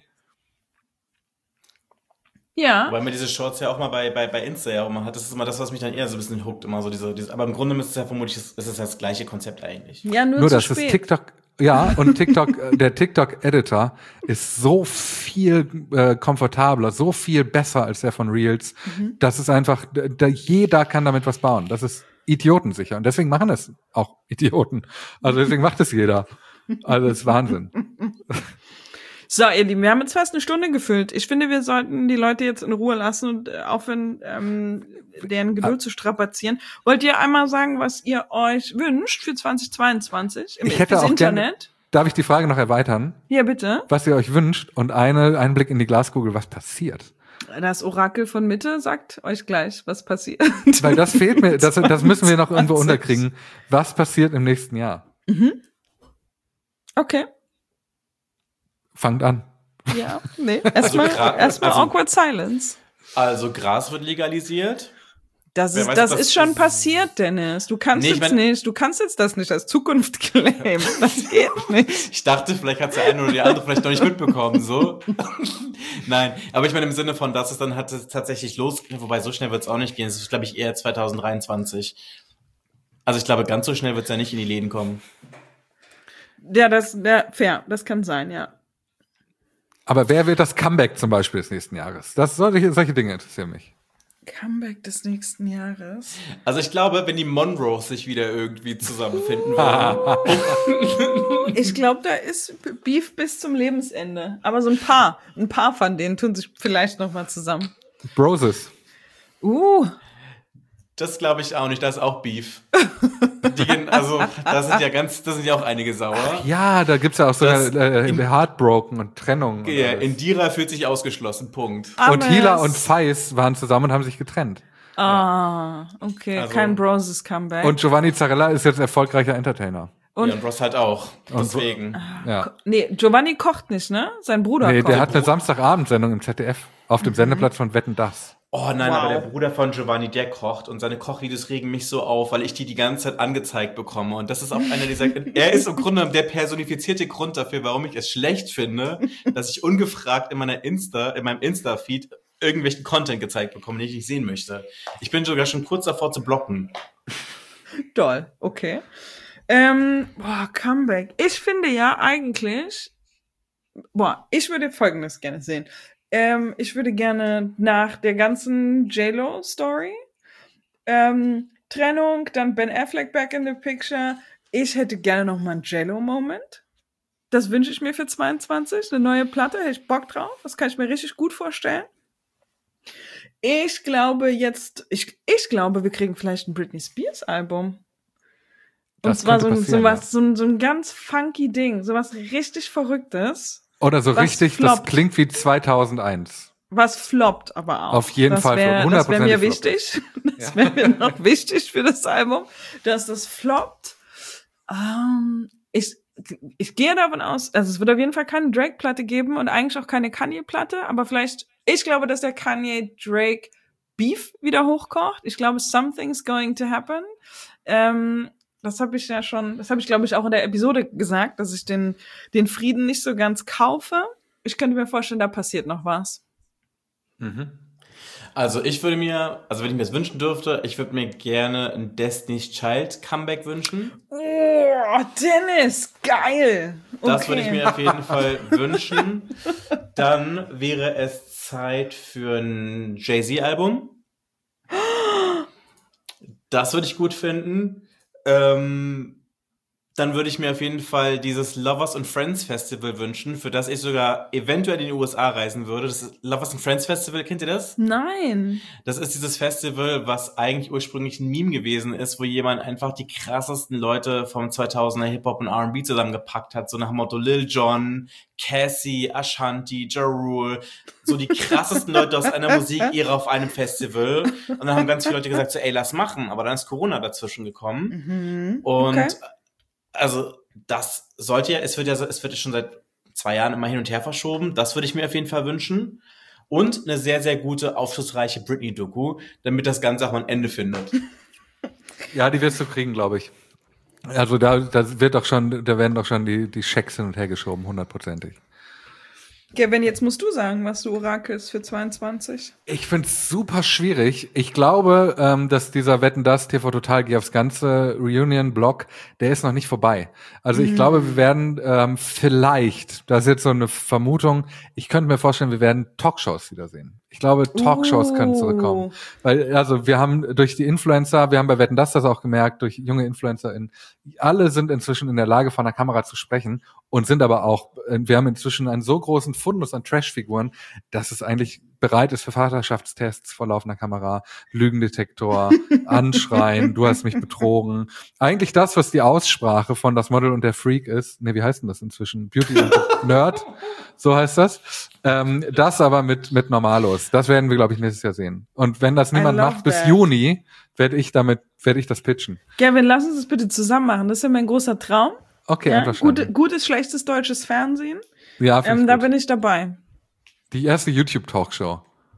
Ja. Weil man diese Shorts ja auch mal bei, bei, bei Insta ja auch mal hat. Das ist immer das, was mich dann eher so ein bisschen hookt, immer so diese, diese aber im Grunde ist es ja vermutlich, ist es das gleiche Konzept eigentlich. Ja, nur, Nur, zu dass spät. es TikTok, ja, und TikTok, äh, der TikTok-Editor ist so viel äh, komfortabler, so viel besser als der von Reels. Mhm. Das ist einfach, da, da, jeder kann damit was bauen. Das ist idiotensicher. Und deswegen machen es auch Idioten. Also deswegen macht es jeder. Also das ist Wahnsinn. So, ihr Lieben, wir haben jetzt fast eine Stunde gefüllt. Ich finde, wir sollten die Leute jetzt in Ruhe lassen und äh, aufhören, ähm, deren Geduld zu strapazieren. Wollt ihr einmal sagen, was ihr euch wünscht für zwanzig zweiundzwanzig im Ich hätte fürs auch gerne, Internet? darf ich die Frage noch erweitern? Ja, bitte. Was ihr euch wünscht und eine, einen Blick in die Glaskugel, was passiert? Das Orakel von Mitte sagt euch gleich, was passiert. Weil das fehlt mir, das, das müssen wir noch irgendwo unterkriegen. Was passiert im nächsten Jahr? Mhm. Okay. Fangt an. Ja, nee. Erstmal Also gra- erstmal also- awkward silence. Also Gras wird legalisiert. Das Wer ist, weiß, das ob das ist schon ist- passiert, Dennis. Du kannst Nee, ich jetzt mein- nicht, du kannst jetzt das nicht als Zukunft claimen. Das geht nicht. Ich dachte, vielleicht hat der eine oder die andere vielleicht noch nicht mitbekommen, so. Nein, aber ich meine im Sinne von, dass es dann hat es tatsächlich losgeht, wobei so schnell wird es auch nicht gehen. Es ist, glaube ich, eher zwanzig dreiundzwanzig. Also ich glaube, ganz so schnell wird es ja nicht in die Läden kommen. Ja, das, ja, fair. Das kann sein, ja. Aber wer wird das Comeback zum Beispiel des nächsten Jahres? Das solche, solche Dinge interessieren mich. Comeback des nächsten Jahres. Also ich glaube, wenn die Monroes sich wieder irgendwie zusammenfinden würden. Ich glaube, da ist Beef bis zum Lebensende. Aber so ein paar, ein paar von denen tun sich vielleicht noch mal zusammen. Broses. Uh, Das glaube ich auch nicht, da ist auch Beef. Die gehen, also, da sind ja ganz, da sind ja auch einige sauer. Ja, da gibt's ja auch so Das- eine, äh, Heartbroken und Trennung. und Ja, alles. Indira fühlt sich ausgeschlossen, Punkt. Und Hila Ames. und Faiz waren zusammen und haben sich getrennt. Ah, okay. Also- Kein Broses Comeback. Und Giovanni Zarella ist jetzt erfolgreicher Entertainer. Und- ja, und Ross halt auch. Deswegen. Ja. nee, Giovanni kocht nicht, ne? Sein Bruder Nee, kocht. der hat eine Samstagabendsendung im Z D F auf dem Sendeplatz von Wetten, das. Oh nein, Wow. aber der Bruder von Giovanni, der kocht und seine Kochvideos regen mich so auf, weil ich die die ganze Zeit angezeigt bekomme. Und das ist auch einer dieser, er ist im Grunde genommen der personifizierte Grund dafür, warum ich es schlecht finde, dass ich ungefragt in meiner Insta, in meinem Insta-Feed irgendwelchen Content gezeigt bekomme, den ich nicht sehen möchte. Ich bin sogar schon kurz davor zu blocken. Doll, okay. Ähm, boah, Comeback. Ich finde ja eigentlich, boah, ich würde Folgendes gerne sehen. Ähm, ich würde gerne nach der ganzen J-Lo-Story, ähm, Trennung, dann Ben Affleck back in the picture. Ich hätte gerne noch mal einen J-Lo-Moment. Das wünsche ich mir für zweiundzwanzig. Eine neue Platte, hätte ich Bock drauf. Das kann ich mir richtig gut vorstellen. Ich glaube jetzt, ich, ich glaube, wir kriegen vielleicht ein Britney Spears Album. Und Das zwar so könnte ein, so, passieren, was, so, ein, so ein ganz funky Ding, so was richtig Verrücktes, Oder so Was richtig, das floppt. klingt wie zweitauneins. was floppt aber auch. Auf jeden das Fall wär, floppt, Das wäre mir hundertprozentig wichtig. Das wäre mir noch wichtig für das Album, dass das floppt. Ähm, ich, ich gehe davon aus, also es wird auf jeden Fall keine Drake-Platte geben und eigentlich auch keine Kanye-Platte, aber vielleicht, ich glaube, dass der Kanye-Drake-Beef wieder hochkocht. Ich glaube, something's going to happen. Ähm, das habe ich ja schon, das habe ich, glaube ich, auch in der Episode gesagt, dass ich den, den Frieden nicht so ganz kaufe. Ich könnte mir vorstellen, da passiert noch was. Also ich würde mir, also wenn ich mir das wünschen dürfte, ich würde mir gerne ein Destiny's Child Comeback wünschen. Oh, Oh, Dennis, geil. Okay. Das würde ich mir auf jeden Fall wünschen. Dann wäre es Zeit für ein Jay-Z-Album. Das würde ich gut finden. Ähm, dann würde ich mir auf jeden Fall dieses Lovers and Friends Festival wünschen, für das ich sogar eventuell in die U S A reisen würde. Das ist Lovers and Friends Festival, kennt ihr das? Nein. Das ist dieses Festival, was eigentlich ursprünglich ein Meme gewesen ist, wo jemand einfach die krassesten Leute vom zweitausender Hip-Hop und R and B zusammengepackt hat, so nach dem Motto Lil Jon, Cassie, Ashanti, Ja Rule, so die krassesten Leute aus einer Musikära auf einem Festival. Und dann haben ganz viele Leute gesagt, so, ey, lass machen. Aber dann ist Corona dazwischen gekommen. Mhm. Und Okay. also das sollte ja, es wird ja, es wird ja schon seit zwei Jahren immer hin und her verschoben. Das würde ich mir auf jeden Fall wünschen. Und eine sehr, sehr gute, aufschlussreiche Britney-Doku, damit das Ganze auch mal ein Ende findet. Ja, die wirst du kriegen, glaube ich. Also da, da wird doch schon, da werden doch schon die, die Schecks hin und her geschoben, hundertprozentig. Kevin, jetzt musst du sagen, was du orakelst für zweiundzwanzig. Ich find's super schwierig. Ich glaube, ähm, dass dieser Wetten, dass T V Total geht aufs ganze Reunion-Block, der ist noch nicht vorbei. Also ich Mhm. glaube, wir werden ähm, vielleicht, das ist jetzt so eine Vermutung, ich könnte mir vorstellen, wir werden Talkshows wiedersehen. Ich glaube, Talkshows können zurückkommen. Weil, also wir haben durch die Influencer, wir haben bei Wetten, dass das auch gemerkt, durch junge InfluencerInnen, alle sind inzwischen in der Lage, vor einer Kamera zu sprechen und sind aber auch, wir haben inzwischen einen so großen Fundus an Trashfiguren, dass es eigentlich bereit ist für Vaterschaftstests vor laufender Kamera, Lügendetektor, Anschreien, du hast mich betrogen. Eigentlich das, was die Aussprache von Das Model und der Freak ist. Ne, wie heißt denn das inzwischen? Beauty und Nerd, so heißt das. Ähm, das aber mit mit Normalos. Das werden wir, glaube ich, nächstes Jahr sehen. Und wenn das niemand love macht bis that. Juni, werde ich damit, werde ich das pitchen. Kevin, lass uns das bitte zusammen machen. Das ist ja mein großer Traum. Okay, Ja? einverstanden. Gute, gutes, schlechtes deutsches Fernsehen. Ja, find Ähm, ich da gut. bin ich dabei. Die erste YouTube-Talkshow.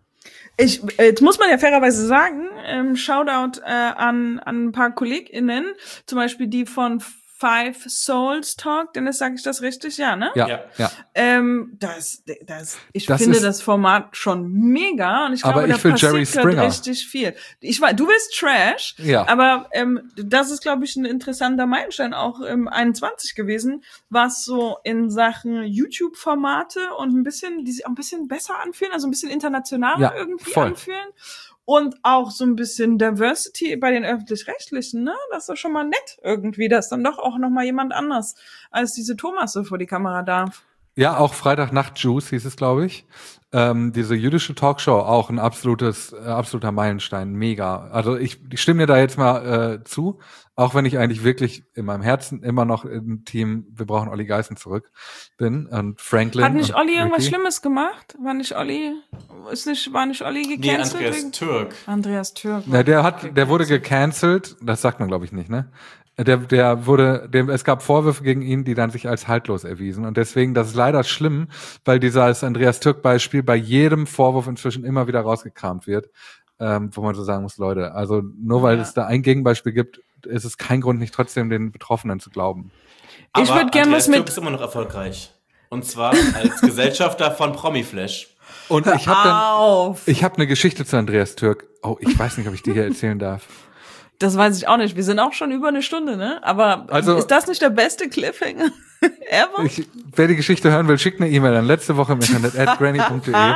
Ich, äh, jetzt muss man ja fairerweise sagen, ähm, Shoutout äh, an, an ein paar KollegInnen, zum Beispiel die von Five Souls Talk, Dennis, sage ich das richtig? Ja, ne? Ja, Ja. ja. Ähm, das, das, ich Das finde ist- das Format schon mega und ich Aber glaube, ich da will passiert Jerry grad Springer. richtig viel. Ich weiß, du willst Trash, Ja. aber ähm, das ist, glaube ich, ein interessanter Meilenstein auch im einundzwanzig gewesen, was so in Sachen YouTube-Formate und ein bisschen, die sich auch ein bisschen besser anfühlen, also ein bisschen internationaler Ja, irgendwie voll. anfühlen. Und auch so ein bisschen Diversity bei den Öffentlich-Rechtlichen, ne? Das ist doch schon mal nett irgendwie, dass dann doch auch noch mal jemand anders als diese Thomasse vor die Kamera darf. Ja, auch Freitagnacht Juice hieß es, glaube ich. Ähm, diese jüdische Talkshow, auch ein absolutes, äh, absoluter Meilenstein, mega. Also ich, ich stimme dir da jetzt mal äh, zu, auch wenn ich eigentlich wirklich in meinem Herzen immer noch im Team Wir brauchen Olli Geißen zurück bin und Franklin. Hat nicht und Olli irgendwas Ricky. Schlimmes gemacht? War nicht Olli, ist nicht, war nicht Olli Nee, gecancelt? Andreas wegen- Türk. Andreas Türk. Na, der hat, der wurde gecancelt, das sagt man glaube ich nicht, ne? Der, der wurde, dem, es gab Vorwürfe gegen ihn, die dann sich als haltlos erwiesen. Und deswegen, das ist leider schlimm, weil dieses Andreas Türk-Beispiel bei jedem Vorwurf inzwischen immer wieder rausgekramt wird, ähm, wo man so sagen muss, Leute, also nur weil Ja. es da ein Gegenbeispiel gibt, ist es kein Grund, nicht trotzdem den Betroffenen zu glauben. Ich Aber würd gern Andreas was mit- Türk ist immer noch erfolgreich. Und zwar als Gesellschafter von Promiflash. Und ich habe dann, Auf! ich habe eine Geschichte zu Andreas Türk. Oh, ich weiß nicht, ob ich die hier erzählen darf. Das weiß ich auch nicht. Wir sind auch schon über eine Stunde, ne? Aber Also- ist das nicht der beste Cliffhanger ever? Ich, wer die Geschichte hören will, schickt eine E-Mail an letzte Woche im Internet at granny punkt de.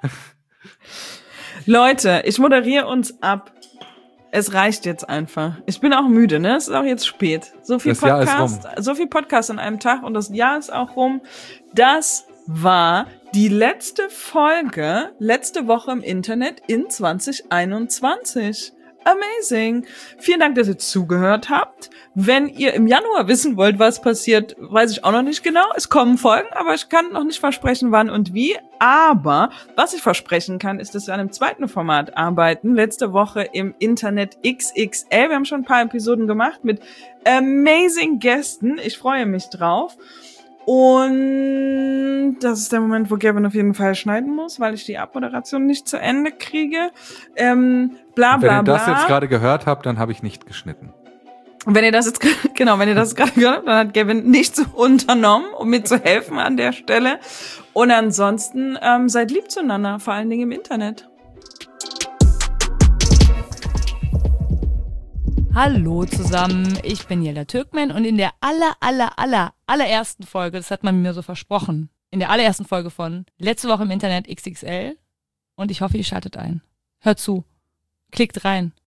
Leute, ich moderiere uns ab. Es reicht jetzt einfach. Ich bin auch müde, ne? Es ist auch jetzt spät. So viel Das Jahr ist Podcast, so viel Podcast an einem Tag und das Jahr ist auch rum. Das war die letzte Folge letzte Woche im Internet in zwanzig einundzwanzig. Amazing. Vielen Dank, dass ihr zugehört habt. Wenn ihr im Januar wissen wollt, was passiert, weiß ich auch noch nicht genau. Es kommen Folgen, aber ich kann noch nicht versprechen, wann und wie. Aber was ich versprechen kann, ist, dass wir an einem zweiten Format arbeiten. Letzte Woche im Internet X X L. Wir haben schon ein paar Episoden gemacht mit amazing Gästen. Ich freue mich drauf. Und das ist der Moment, wo Gavin auf jeden Fall schneiden muss, weil ich die Abmoderation nicht zu Ende kriege. Ähm, bla Wenn bla ihr das bla. jetzt gerade gehört habt, dann habe ich nicht geschnitten. Wenn ihr das jetzt, genau, wenn ihr das gerade gehört habt, dann hat Gavin nichts unternommen, um mir zu helfen an der Stelle. Und ansonsten ähm, seid lieb zueinander, vor allen Dingen im Internet. Hallo zusammen, ich bin Jella Türkmen und in der aller, aller, aller, allerersten Folge, das hat man mir so versprochen, in der allerersten Folge von Letzte Woche im Internet X X L und ich hoffe, ihr schaltet ein. Hört zu, klickt rein.